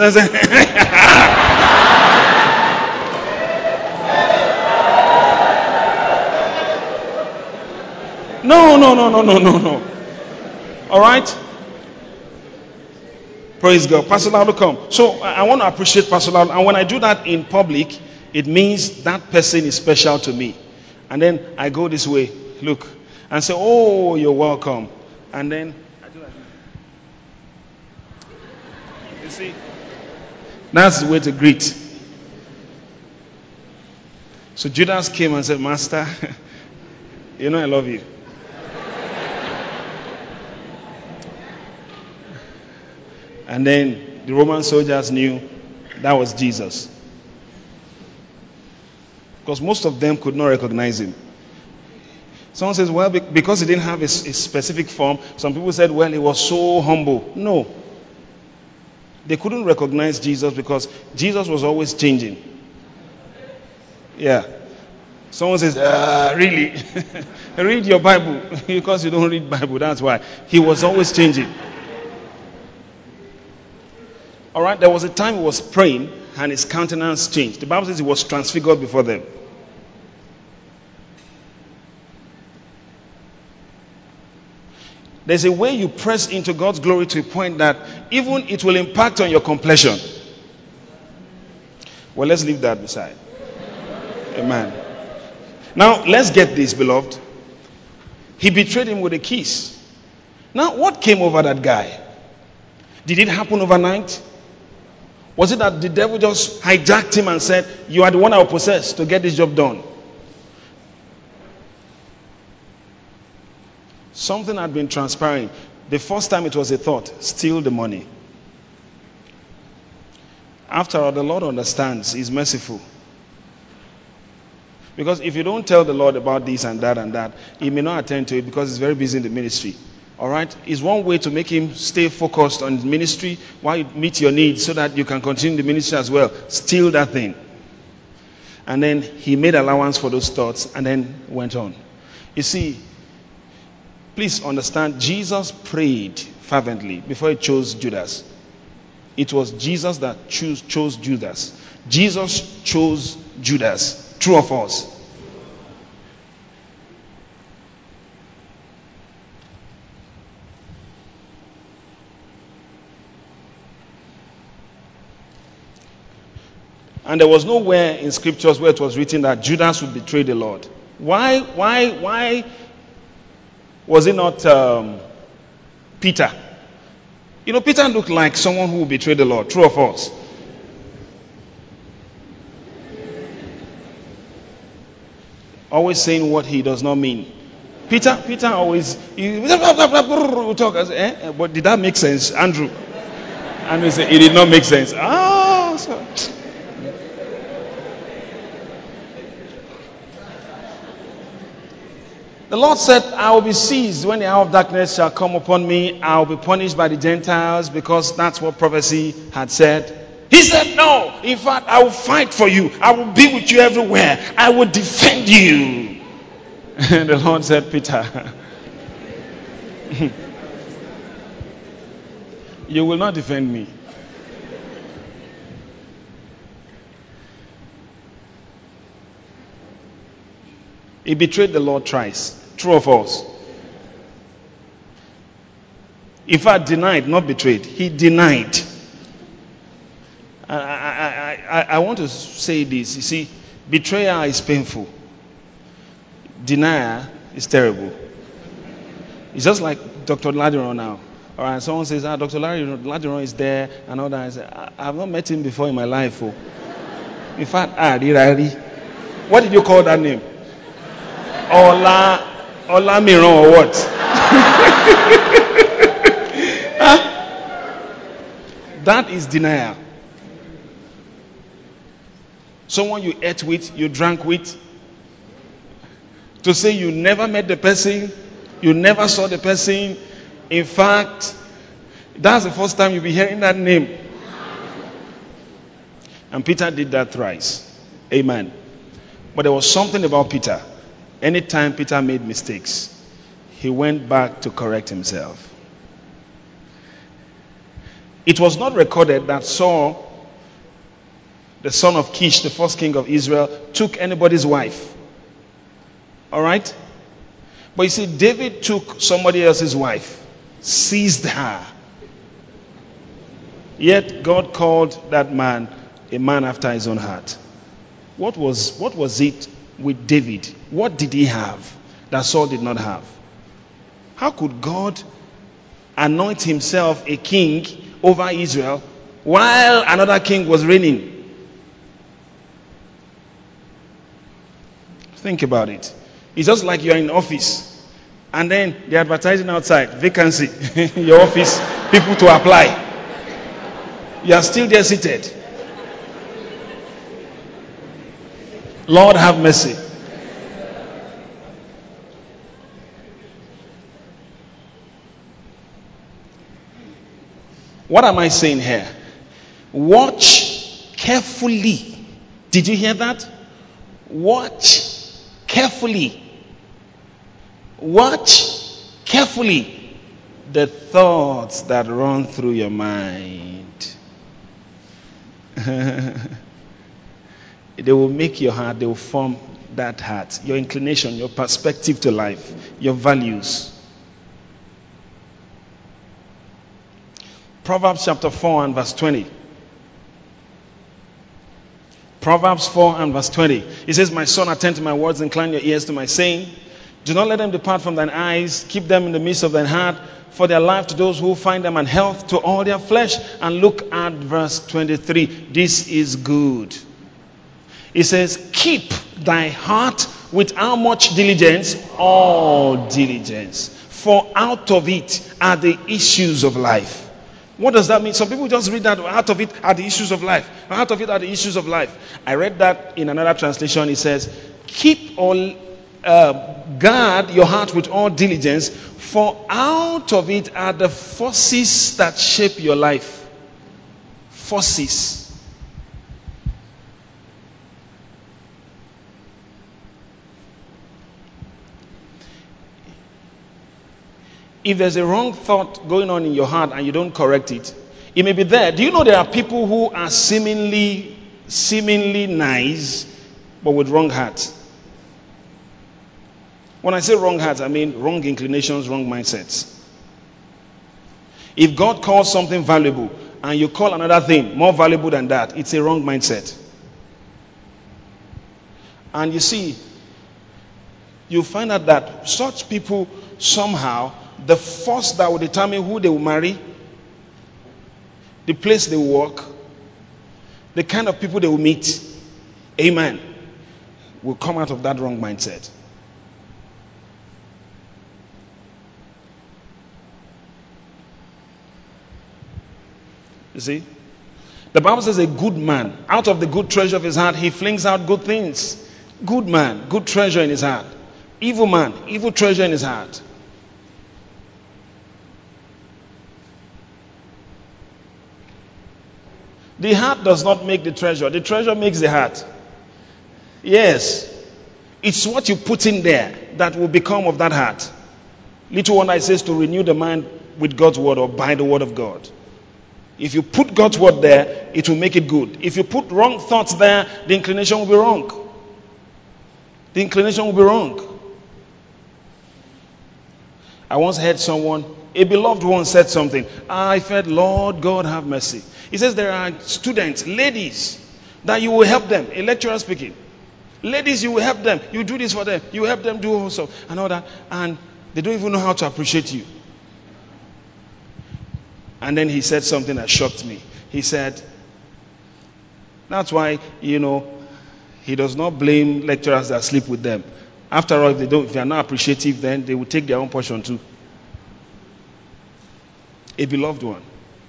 No, no, no, no, no, no, no. All right? Praise God. Pastor Lalo, come. So I want to appreciate Pastor Lalo. And when I do that in public, it means that person is special to me. And then I go this way, look, and say, oh, you're welcome. And then I do that. You see? That's the way to greet. So Judas came and said, Master, you know I love you. And then the Roman soldiers knew that was Jesus. Because most of them could not recognize him. Someone says, well, because he didn't have a, a specific form. Some people said, well, he was so humble. No. They couldn't recognize Jesus because Jesus was always changing. Yeah. Someone says, uh, really? Read your Bible. Because you don't read Bible, that's why. He was always changing. All right, there was a time he was praying and his countenance changed. The Bible says he was transfigured before them. There's a way you press into God's glory to a point that even it will impact on your complexion. Well, let's leave that beside. Amen. Now, let's get this, beloved. He betrayed him with a kiss. Now, what came over that guy? Did it happen overnight? Was it that the devil just hijacked him and said, you are the one I will possess to get this job done? Something had been transpiring. The first time it was a thought, steal the money. After all, the Lord understands. He's merciful. Because if you don't tell the Lord about this and that and that, he may not attend to it because he's very busy in the ministry. All right? It's one way to make him stay focused on the ministry while you meet your needs so that you can continue the ministry as well. Steal that thing. And then he made allowance for those thoughts and then went on. You see, please understand, Jesus prayed fervently before he chose Judas. It was Jesus that choose, chose Judas. Jesus chose Judas. True or false? And there was nowhere in scriptures where it was written that Judas would betray the Lord. Why, why, why was it not um, Peter? You know, Peter looked like someone who would betray the Lord. True or false? Always saying what he does not mean. Peter, Peter always he, talk. I say, eh? But did that make sense, Andrew? Andrew said it did not make sense. Ah, So, the Lord said, I will be seized when the hour of darkness shall come upon me. I will be punished by the Gentiles, because that's what prophecy had said. He said, no. In fact, I will fight for you. I will be with you everywhere. I will defend you. And the Lord said, Peter, you will not defend me. He betrayed the Lord thrice. True or false? In fact, denied, not betrayed. He denied. I, I, I, I want to say this. You see, betrayal is painful. Denial is terrible. It's just like Doctor Ladiron now. All right, someone says, ah, Doctor Ladiron is there and all that. I say, I have not met him before in my life. Oh. In fact, ah, what did you call that name? Ola, Ola Miron or what? Huh? That is denial. Someone you ate with, you drank with. To say you never met the person, you never saw the person. In fact, that's the first time you'll be hearing that name. And Peter did that thrice. Amen. But there was something about Peter. Anytime Peter made mistakes, he went back to correct himself. It was not recorded that Saul, the son of Kish, the first king of Israel, took anybody's wife. All right? But you see, David took somebody else's wife, seized her. Yet God called that man a man after his own heart. What was, what was it with David? What did he have that Saul did not have? How could God anoint himself a king over Israel while another king was reigning? Think about it. It's just like you're in office and then they're advertising outside, vacancy, your office, people to apply. You are still there seated. Lord have mercy. What am I saying here? Watch carefully. Did you hear that? Watch carefully. Watch carefully the thoughts that run through your mind. They will make your heart, they will form that heart, your inclination, your perspective to life, your values. Proverbs chapter four and verse twenty. Proverbs four and verse twenty. It says, my son, attend to my words, incline your ears to my saying. Do not let them depart from thine eyes. Keep them in the midst of thine heart. For their life to those who find them, and health to all their flesh. And look at verse twenty-three. This is good. It says, keep thy heart with how much diligence? All diligence. For out of it are the issues of life. What does that mean? Some people just read that, out of it are the issues of life. Out of it are the issues of life. I read that in another translation. It says, keep all, uh, guard your heart with all diligence, for out of it are the forces that shape your life. Forces. If there's a wrong thought going on in your heart and you don't correct it, it may be there. Do you know there are people who are seemingly, seemingly nice, but with wrong hearts? When I say wrong hearts, I mean wrong inclinations, wrong mindsets. If God calls something valuable and you call another thing more valuable than that, it's a wrong mindset. And you see, you find out that such people somehow, the force that will determine who they will marry, the place they will work, the kind of people they will meet, amen, will come out of that wrong mindset. You see? The Bible says a good man, out of the good treasure of his heart, he flings out good things. Good man, good treasure in his heart. Evil man, evil treasure in his heart. The heart does not make the treasure. The treasure makes the heart. Yes. It's what you put in there that will become of that heart. Little Wonder, it says to renew the mind with God's word or by the word of God. If you put God's word there, it will make it good. If you put wrong thoughts there, the inclination will be wrong. The inclination will be wrong. I once heard someone, a beloved one said something. I felt, Lord God have mercy. He says there are students, ladies, that you will help them. A lecturer speaking. Ladies, you will help them. You do this for them. You help them do also and all that. And they don't even know how to appreciate you. And then he said something that shocked me. He said, that's why, you know, he does not blame lecturers that sleep with them. After all, if they don't, if they are not appreciative, then they will take their own portion too. A beloved one.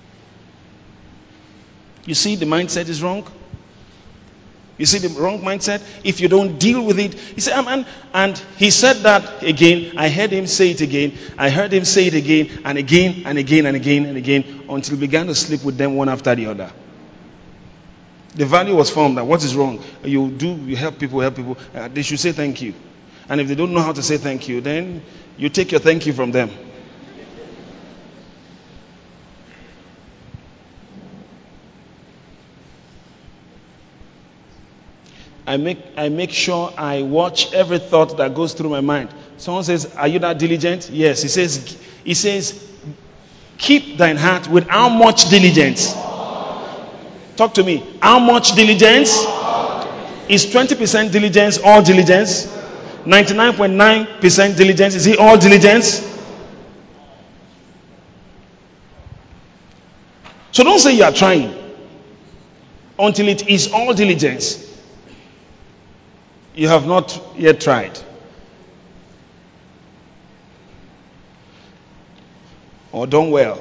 You see, the mindset is wrong. You see the wrong mindset? If you don't deal with it. He said, and, and he said that again. I heard him say it again. I heard him say it again and again and again and again and again until he began to sleep with them one after the other. The value was formed that what is wrong? You do, you help people, help people. Uh, they should say thank you. And if they don't know how to say thank you, then you take your thank you from them. I make I make sure I watch every thought that goes through my mind. Someone says, are you that diligent? Yes. He says, he says, keep thine heart with how much diligence? Talk to me. How much diligence? Is twenty percent diligence all diligence? ninety-nine point nine percent diligence, is it all diligence? So don't say you are trying until it is all diligence. You have not yet tried. Or done well.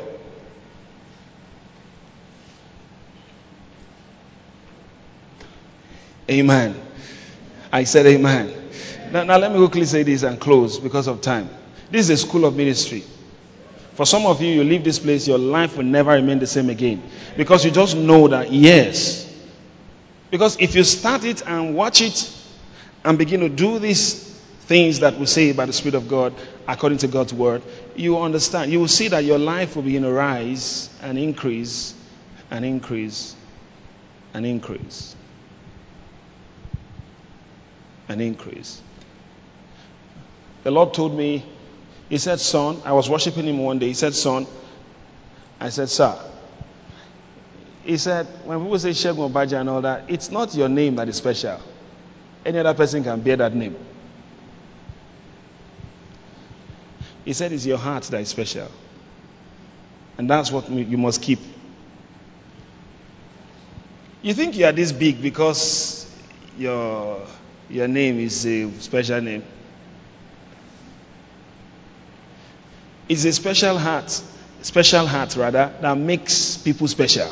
Amen. I said amen. Now, now let me quickly say this and close because of time. This is a school of ministry. For some of you, you leave this place, your life will never remain the same again. Because you just know that, yes. Because if you start it and watch it and begin to do these things that we say by the Spirit of God, according to God's word, you understand. You will see that your life will begin to rise and increase and increase and increase and increase. The Lord told me, he said, son, I was worshiping him one day. He said, son, I said, sir. He said, when people say Segun Obaja and all that, it's not your name that is special. Any other person can bear that name. He said, it's your heart that is special. And that's what you must keep. You think you are this big because your, your name is a special name. It's a special heart, special heart rather, that makes people special.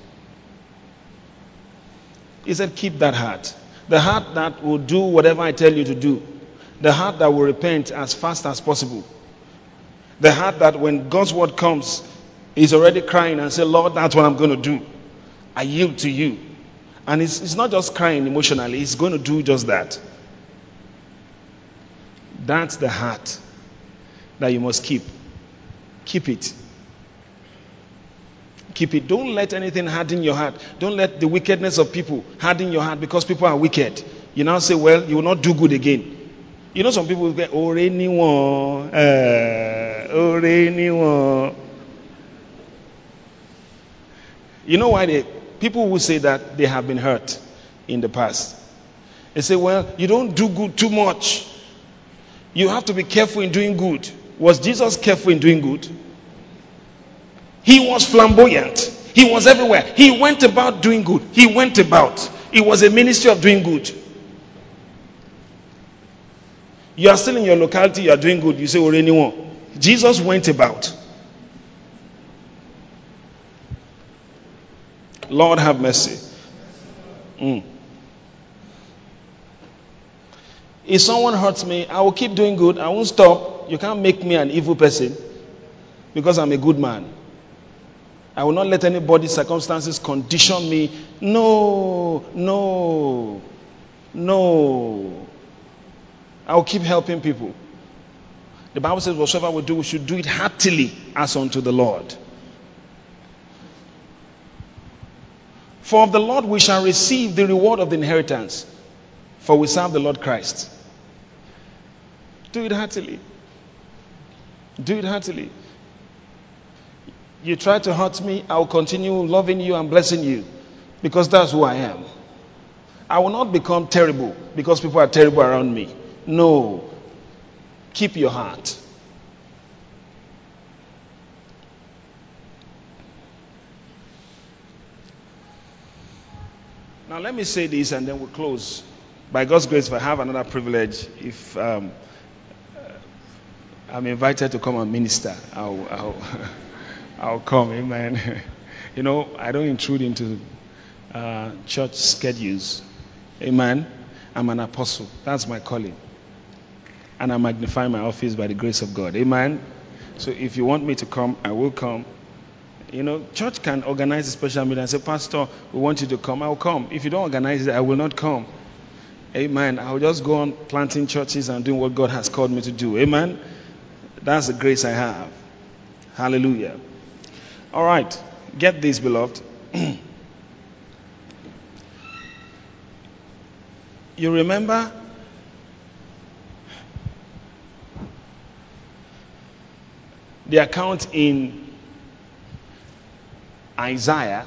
He said, keep that heart. The heart that will do whatever I tell you to do. The heart that will repent as fast as possible. The heart that when God's word comes, is already crying and say, Lord, that's what I'm going to do. I yield to you. And it's, it's not just crying emotionally, it's going to do just that. That's the heart that you must keep. Keep it. Keep it. Don't let anything harden your heart. Don't let the wickedness of people harden your heart because people are wicked. You now say, well, you will not do good again. You know some people will get, oh, anyone, uh, oh, anyone. You know why they, people will say that they have been hurt in the past. They say, well, you don't do good too much. You have to be careful in doing good. Was Jesus careful in doing good? He was flamboyant. He was everywhere. He went about doing good. He went about. It was a ministry of doing good. You are still in your locality, you are doing good. You say, or anyone. Jesus went about. Lord have mercy. Mm. If someone hurts me, I will keep doing good. I won't stop. You can't make me an evil person because I'm a good man. I will not let anybody's circumstances condition me. No, no, no. I will keep helping people. The Bible says whatsoever we do, we should do it heartily as unto the Lord. For of the Lord we shall receive the reward of the inheritance, for we serve the Lord Christ. Do it heartily. Do it heartily. You try to hurt me, I will continue loving you and blessing you, because that's who I am. I will not become terrible because people are terrible around me. No. Keep your heart. Now let me say this and then we'll close. By God's grace, if I have another privilege, if um, I'm invited to come and minister, I'll, I'll, I'll come. Amen. You know, I don't intrude into uh, church schedules. Amen. I'm an apostle. That's my calling. And I magnify my office by the grace of God. Amen. So if you want me to come, I will come. You know, church can organize a special meeting and say, Pastor, we want you to come. I'll come. If you don't organize it, I will not come. Amen. I'll just go on planting churches and doing what God has called me to do. Amen. That's the grace I have. Hallelujah. All right. Get this, beloved. You remember the account in Isaiah,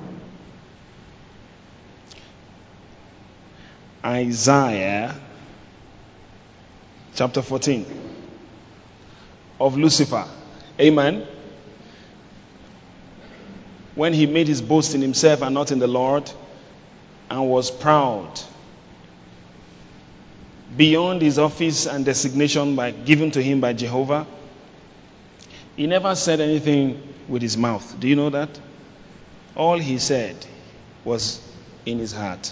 Isaiah chapter fourteen of Lucifer. Amen. When he made his boast in himself and not in the Lord, and was proud beyond his office and designation by given to him by Jehovah. He never said anything with his mouth. Do you know that? All he said was in his heart.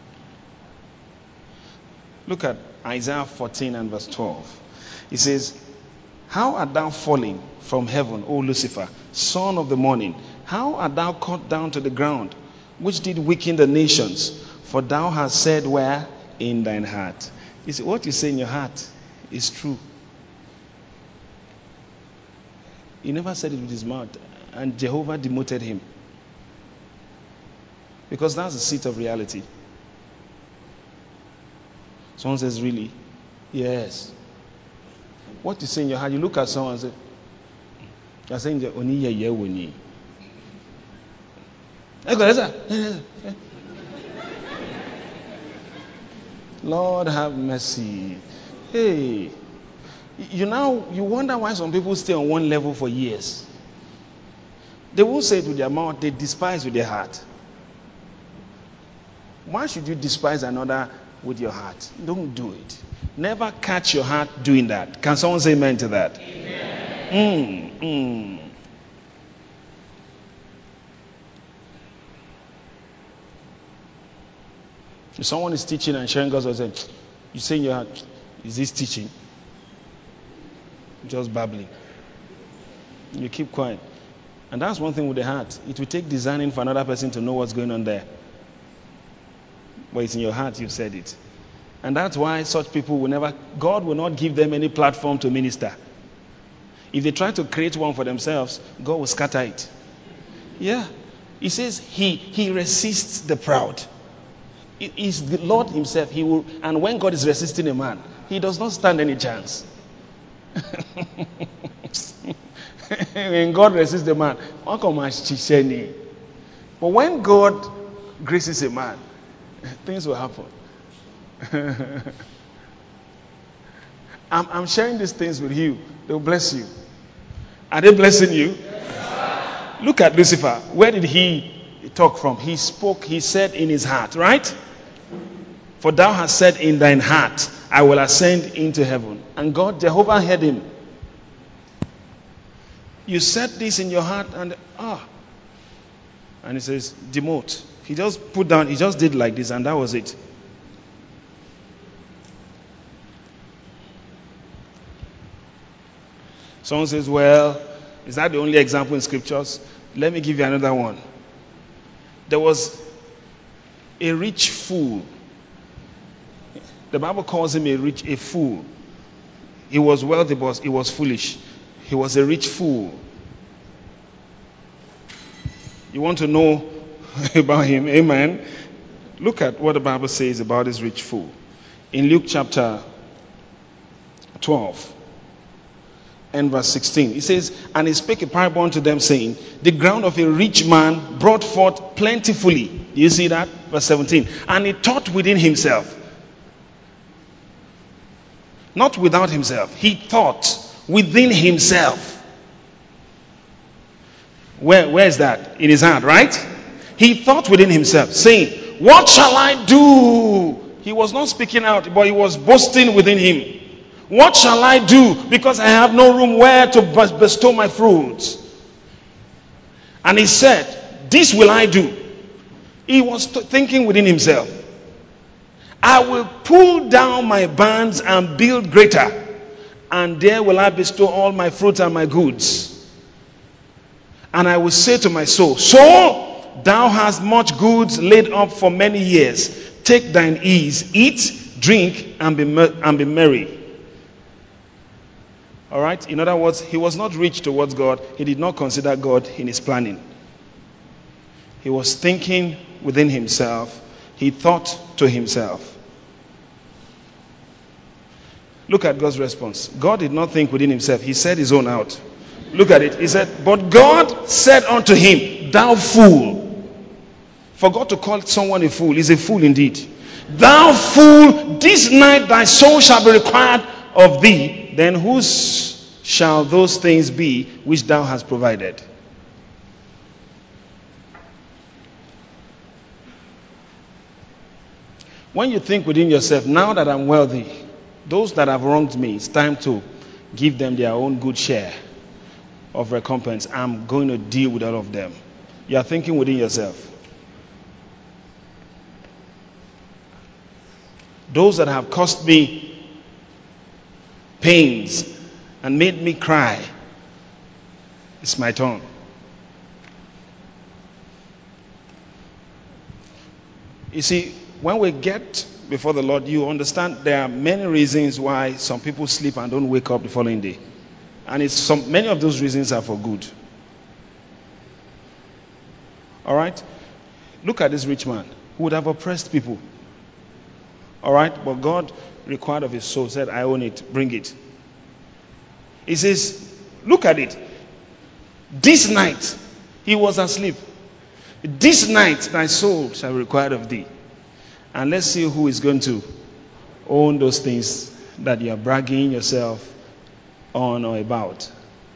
Look at Isaiah fourteen and verse twelve. He says, how art thou falling from heaven, O Lucifer, son of the morning? How art thou cut down to the ground, which did weaken the nations? For thou hast said where? In thine heart. You see, what you say in your heart is true. He never said it with his mouth. And Jehovah demoted him. Because that's the seat of reality. Someone says, really? Yes. What you say in your heart, you look at someone and say, you're saying, Oni ye ye woni. Lord have mercy. Hey. You now, you wonder why some people stay on one level for years. They won't say it with their mouth, they despise with their heart. Why should you despise another with your heart? Don't do it. Never catch your heart doing that. Can someone say amen to that? Amen. Mm, mm. If someone is teaching and sharing God's word, saying, you say in your heart, is this teaching? Just babbling. You keep quiet. And that's one thing with the heart. It will take discerning for another person to know what's going on there. But it's in your heart, you said it. And that's why such people will never, God will not give them any platform to minister. If they try to create one for themselves, God will scatter it. Yeah. He says he he resists the proud. It is the Lord himself. He will, and when God is resisting a man, he does not stand any chance. When God resists the man, but when God graces a man, things will happen. I'm, I'm sharing these things with you. They'll bless you. Are they blessing you? Yes. Look at Lucifer. Where did he talk from? He spoke, he said in his heart, right? For thou hast said in thine heart, I will ascend into heaven. And God, Jehovah, heard him. You said this in your heart, and ah, And he says, demote. He just put down, he just did like this, and that was it. Someone says, well, is that the only example in scriptures? Let me give you another one. There was a rich fool. The Bible calls him a rich, a fool. He was wealthy, but he was foolish. He was a rich fool. You want to know about him? Amen. Look at what the Bible says about this rich fool. In Luke chapter twelve and verse sixteen, it says, and he spake a parable unto them, saying, the ground of a rich man brought forth plentifully. Do you see that? Verse seventeen. And he thought within himself. Not without himself. He thought within himself. Where, where is that? In his heart, right? He thought within himself, saying, what shall I do? He was not speaking out, but he was boasting within him. What shall I do? Because I have no room where to bestow my fruits. And he said, this will I do. He was thinking within himself, I will pull down my barns and build greater, and there will I bestow all my fruits and my goods. And I will say to my soul, soul, thou hast much goods laid up for many years. Take thine ease, eat, drink, and be, mer- and be merry. All right? In other words, he was not rich towards God. He did not consider God in his planning. He was thinking within himself. He thought to himself. Look at God's response. God did not think within himself. He said his own out. Look at it. He said, but God said unto him, thou fool. For God to call someone a fool is a fool indeed. Thou fool, this night thy soul shall be required of thee. Then whose shall those things be which thou hast provided? When you think within yourself, now that I'm wealthy, those that have wronged me, it's time to give them their own good share of recompense. I'm going to deal with all of them. You are thinking within yourself. Those that have cost me pains and made me cry, it's my turn. You see, when we get before the Lord, you understand there are many reasons why some people sleep and don't wake up the following day. And it's some, many of those reasons are for good. All right? Look at this rich man who would have oppressed people. All right? But God required of his soul, said, I own it, bring it. He says, look at it. This night, he was asleep. This night, thy soul shall be required of thee. And let's see who is going to own those things that you are bragging yourself on or about.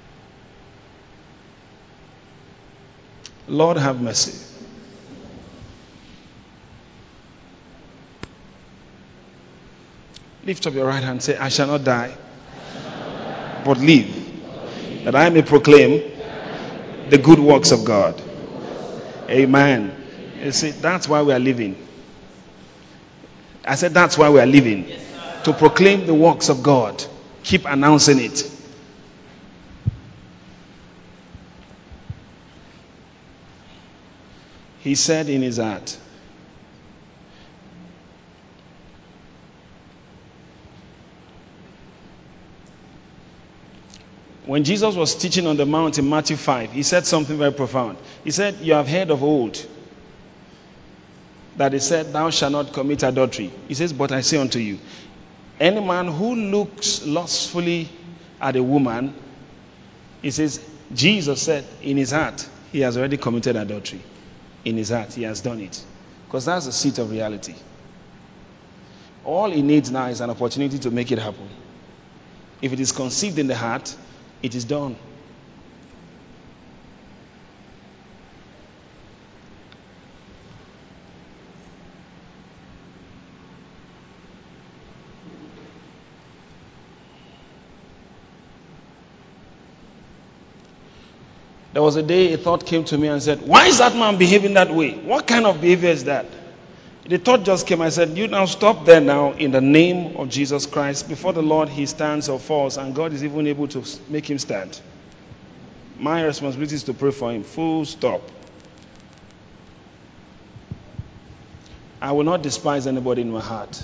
Lord, have mercy. Lift up your right hand and say, I shall not die, but live, that I may proclaim the good works of God. Amen. You see, that's why we are living. I said that's why we are living. To proclaim the works of God. Keep announcing it. He said in his heart, when Jesus was teaching on the mount in Matthew five, he said something very profound. He said, you have heard of old that he said, thou shalt not commit adultery. He says, but I say unto you, any man who looks lustfully at a woman, he says, Jesus said in his heart, he has already committed adultery. In his heart, he has done it. Because that's the seat of reality. All he needs now is an opportunity to make it happen. If it is conceived in the heart, it is done. There was a day a thought came to me and said, why is that man behaving that way? What kind of behavior is that? The thought just came. I said, you now stop there now in the name of Jesus Christ. Before the Lord, he stands or falls, and God is even able to make him stand. My responsibility is to pray for him. Full stop. I will not despise anybody in my heart.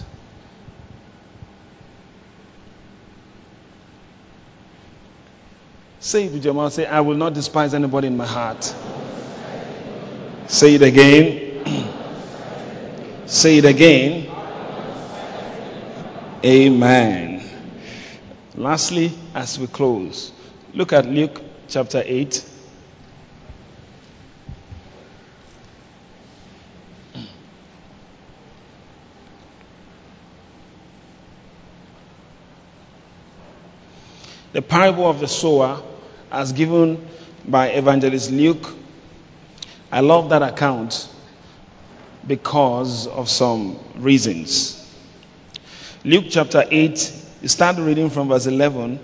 Say it with your mouth. Say, I will not despise anybody in my heart. Say it again. Say it again. Amen. Lastly, as we close, look at Luke chapter eight. The parable of the sower, as given by Evangelist Luke. I love that account because of some reasons. Luke chapter eight, you start reading from verse eleven.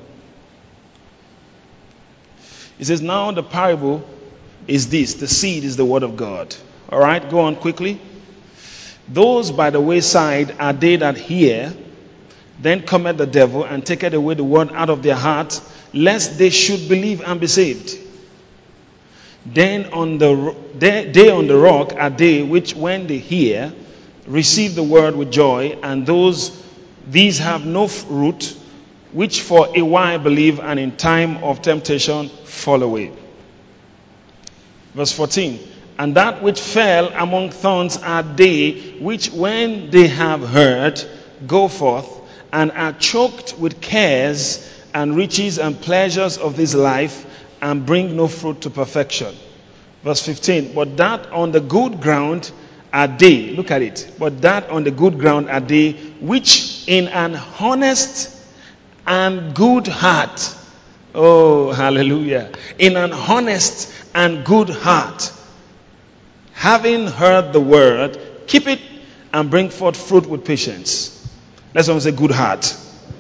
It says, now the parable is this: the seed is the word of God. All right, go on quickly. Those by the wayside are they that hear. Then cometh the devil and taketh away the word out of their heart, lest they should believe and be saved. Then on the they, they on the rock are they which, when they hear, receive the word with joy, and those these have no root, which for a while believe, and in time of temptation fall away. Verse fourteen. And that which fell among thorns are they which, when they have heard, go forth, and are choked with cares and riches and pleasures of this life, and bring no fruit to perfection. Verse fifteen. But that on the good ground are they, look at it, but that on the good ground are they which in an honest and good heart, oh hallelujah, in an honest and good heart, having heard the word, keep it and bring forth fruit with patience. Let's all say good heart.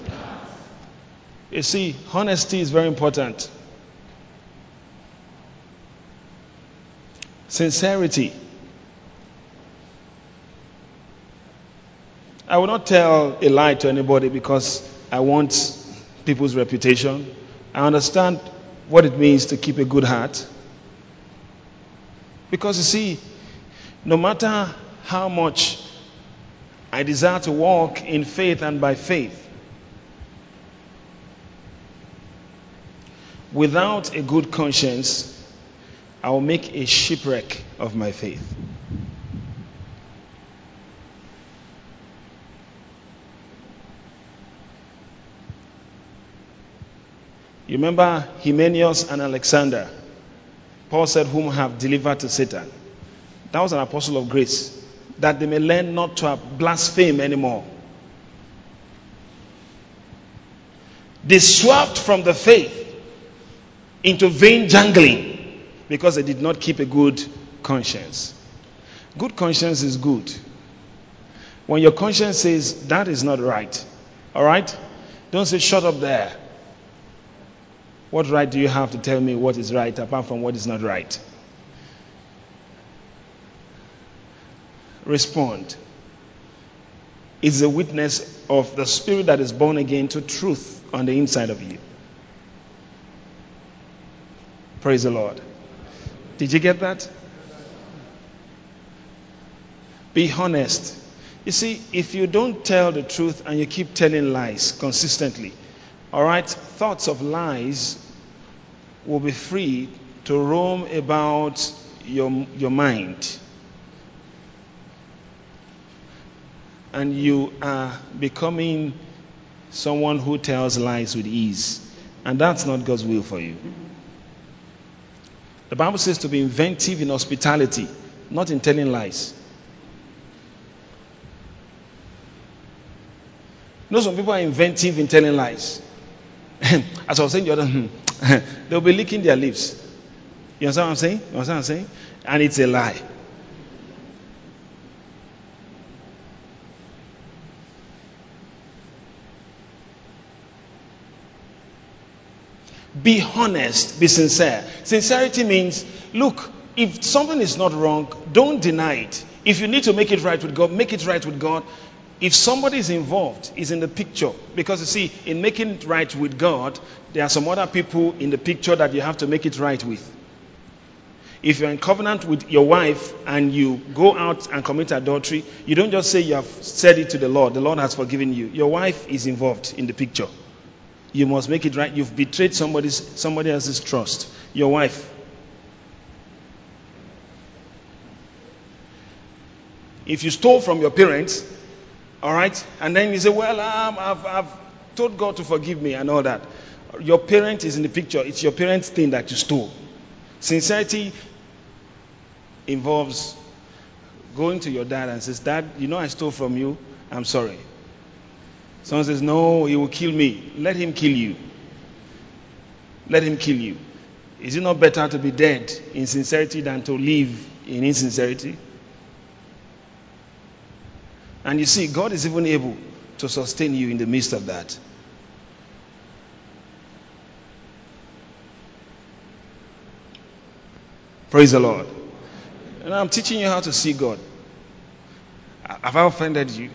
You see, honesty is very important. Sincerity. I will not tell a lie to anybody because I want people's reputation. I understand what it means to keep a good heart. Because you see, no matter how much I desire to walk in faith and by faith, without a good conscience, I will make a shipwreck of my faith. You remember Hymenaeus and Alexander? Paul said, whom have delivered to Satan. That was an apostle of grace, that they may learn not to blaspheme anymore. They swerved from the faith into vain jangling because they did not keep a good conscience. Good conscience is good. When your conscience says that is not right, all right, don't say shut up there. What right do you have to tell me what is right apart from what is not right? Respond. It's a witness of the spirit that is born again to truth on the inside of you. Praise the Lord. Did you get that? Be honest. You see, if you don't tell the truth and you keep telling lies consistently, all right, thoughts of lies will be free to roam about your, your mind. And you are becoming someone who tells lies with ease. And that's not God's will for you. The Bible says to be inventive in hospitality, not in telling lies. You know, some people are inventive in telling lies. As I was saying the other, they'll be licking their lips. You understand what I'm saying? You understand what I'm saying? And it's a lie. Be honest. Be sincere. Sincerity means, look, if something is not wrong, don't deny it. If you need to make it right with God, make it right with God. If somebody is involved, is in the picture. Because you see, in making it right with God, there are some other people in the picture that you have to make it right with. If you're in covenant with your wife and you go out and commit adultery, you don't just say you have said it to the Lord. The Lord has forgiven you. Your wife is involved in the picture. You must make it right. You've betrayed somebody's, somebody else's trust. Your wife. If you stole from your parents, all right, and then you say, well, um, I've, I've told God to forgive me and all that. Your parent is in the picture. It's your parent's thing that you stole. Sincerity involves going to your dad and says, Dad, you know I stole from you. I'm sorry. Someone says, no, he will kill me. Let him kill you. Let him kill you. Is it not better to be dead in sincerity than to live in insincerity? And you see, God is even able to sustain you in the midst of that. Praise the Lord. And I'm teaching you how to see God. Have I offended you?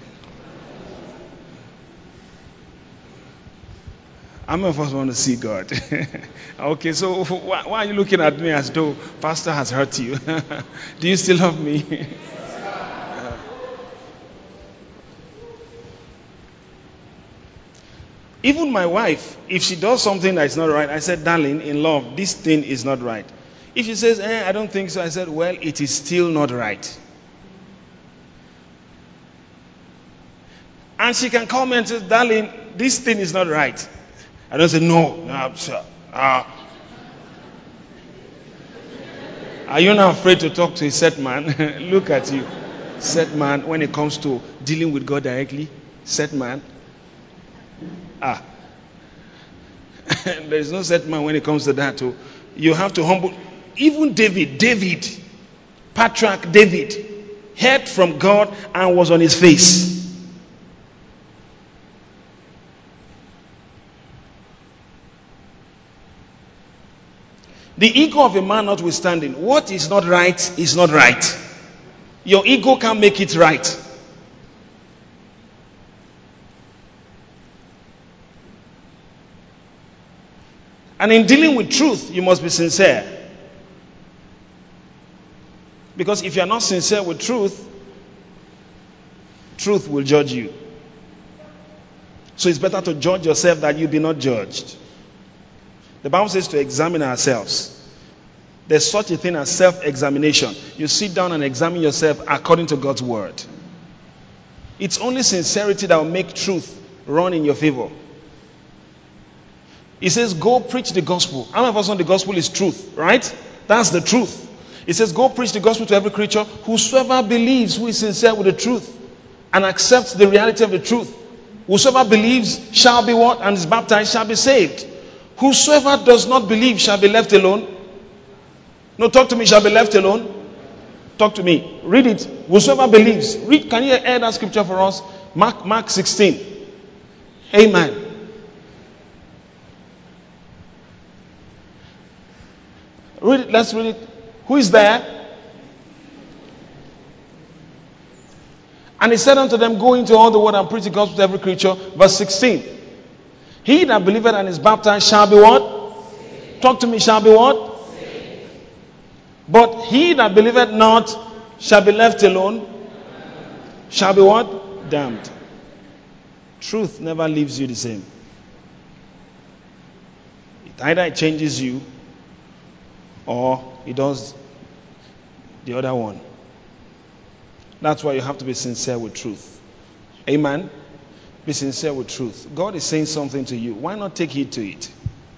How many of us want to see God? Okay, so why, why are you looking at me as though Pastor has hurt you? Do you still love me? Even my wife, if she does something that is not right, I said, darling, in love, this thing is not right. If she says, eh, I don't think so, I said, well, it is still not right. And she can call me and say, darling, this thing is not right. I don't say, no, no, sir. Uh, are you not afraid to talk to a set man? Look at you. Set man, when it comes to dealing with God directly, set man. Ah. There is no set man when it comes to that too. You have to humble. Even David, David, Patriarch David, heard from God and was on his face. The ego of a man notwithstanding, what is not right is not right. Your ego can't make it right. And in dealing with truth, you must be sincere. Because if you are not sincere with truth, truth will judge you. So it's better to judge yourself that you be not judged. The Bible says to examine ourselves. There's such a thing as self-examination. You sit down and examine yourself according to God's word. It's only sincerity that will make truth run in your favor. He says, go preach the gospel. How many of us know the gospel is truth, right? That's the truth. He says, go preach the gospel to every creature. Whosoever believes, who is sincere with the truth and accepts the reality of the truth. Whosoever believes shall be what? And is baptized shall be saved. Whosoever does not believe shall be left alone. No, talk to me, shall be left alone. Talk to me. Read it. Whosoever believes. Read. Can you add that scripture for us? Mark, Mark sixteen. Amen. Read it. Let's read it. Who is there? And he said unto them, go into all the world and preach the gospel to every creature. Verse sixteen. He that believeth and is baptized shall be what? Talk to me, shall be what? But he that believeth not shall be left alone. Shall be what? Damned. Truth never leaves you the same. It either it changes you or it does the other one. That's why you have to be sincere with truth. Amen. Be sincere with truth. God is saying something to you. Why not take heed to it?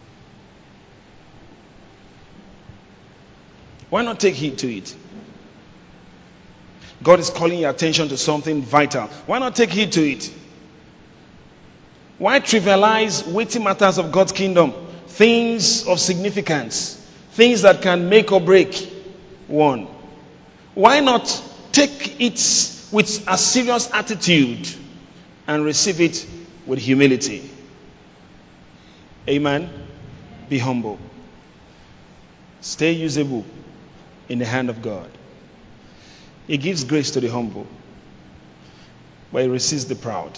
Why not take heed to it? God is calling your attention to something vital. Why not take heed to it? Why trivialize weighty matters of God's kingdom? Things of significance. Things that can make or break one. Why not take it with a serious attitude and receive it with humility? Amen. Be humble. Stay usable in the hand of God. He gives grace to the humble, but he resists the proud.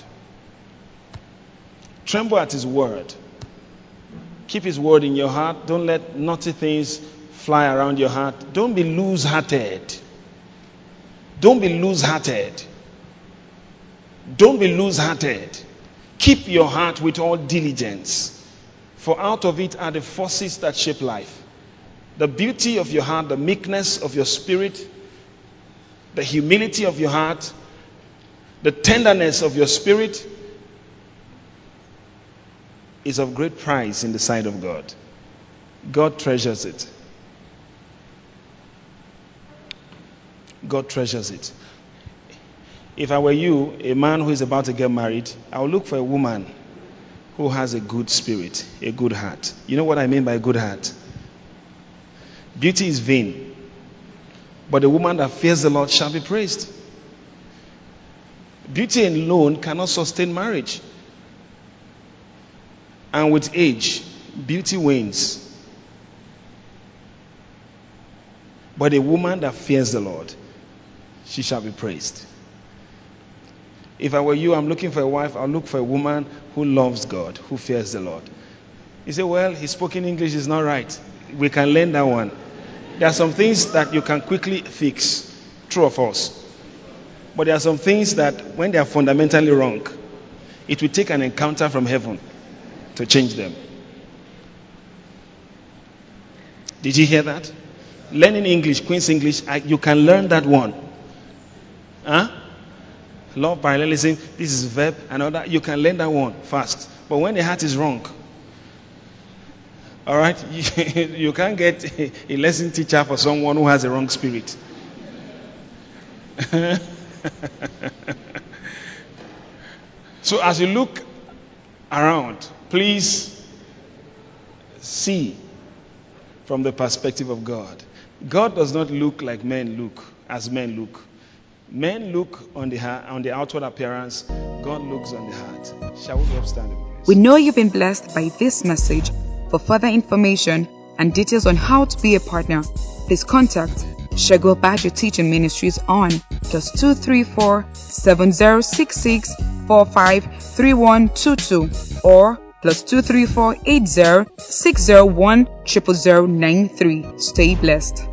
Tremble at his word. Keep his word in your heart. Don't let naughty things fly around your heart. Don't be loose-hearted. Don't be loose-hearted. Don't be loose-hearted. Keep your heart with all diligence, for out of it are the forces that shape life. The beauty of your heart, the meekness of your spirit, the humility of your heart, the tenderness of your spirit is of great price in the sight of God. God treasures it. God treasures it. If I were you, a man who is about to get married, I would look for a woman who has a good spirit, a good heart. You know what I mean by a good heart? Beauty is vain, but a woman that fears the Lord shall be praised. Beauty alone cannot sustain marriage. And with age, beauty wanes. But a woman that fears the Lord, she shall be praised. If I were you, I'm looking for a wife, I'll look for a woman who loves God, who fears the Lord. You say, well, his spoken English is not right. We can learn that one. There are some things that you can quickly fix, true or false. But there are some things that, when they are fundamentally wrong, it will take an encounter from heaven to change them. Did you hear that? Learning English, Queen's English, you can learn that one. Huh? Law of parallelism, this is verb and all that. You can learn that one fast. But when the heart is wrong, all right, you, you can't get a, a lesson teacher for someone who has a wrong spirit. So as you look around, please see from the perspective of God. God does not look like men look, as men look. Men look on the heart, on the outward appearance. God looks on the heart. Shall we be upstanding, please? We know you've been blessed by this message. For further information and details on how to be a partner, please contact Shego Bajo Teaching Ministries on plus two three four seven zero six six four five three one two two or plus two three four eight zero six zero one zero zero zero nine three. Stay blessed.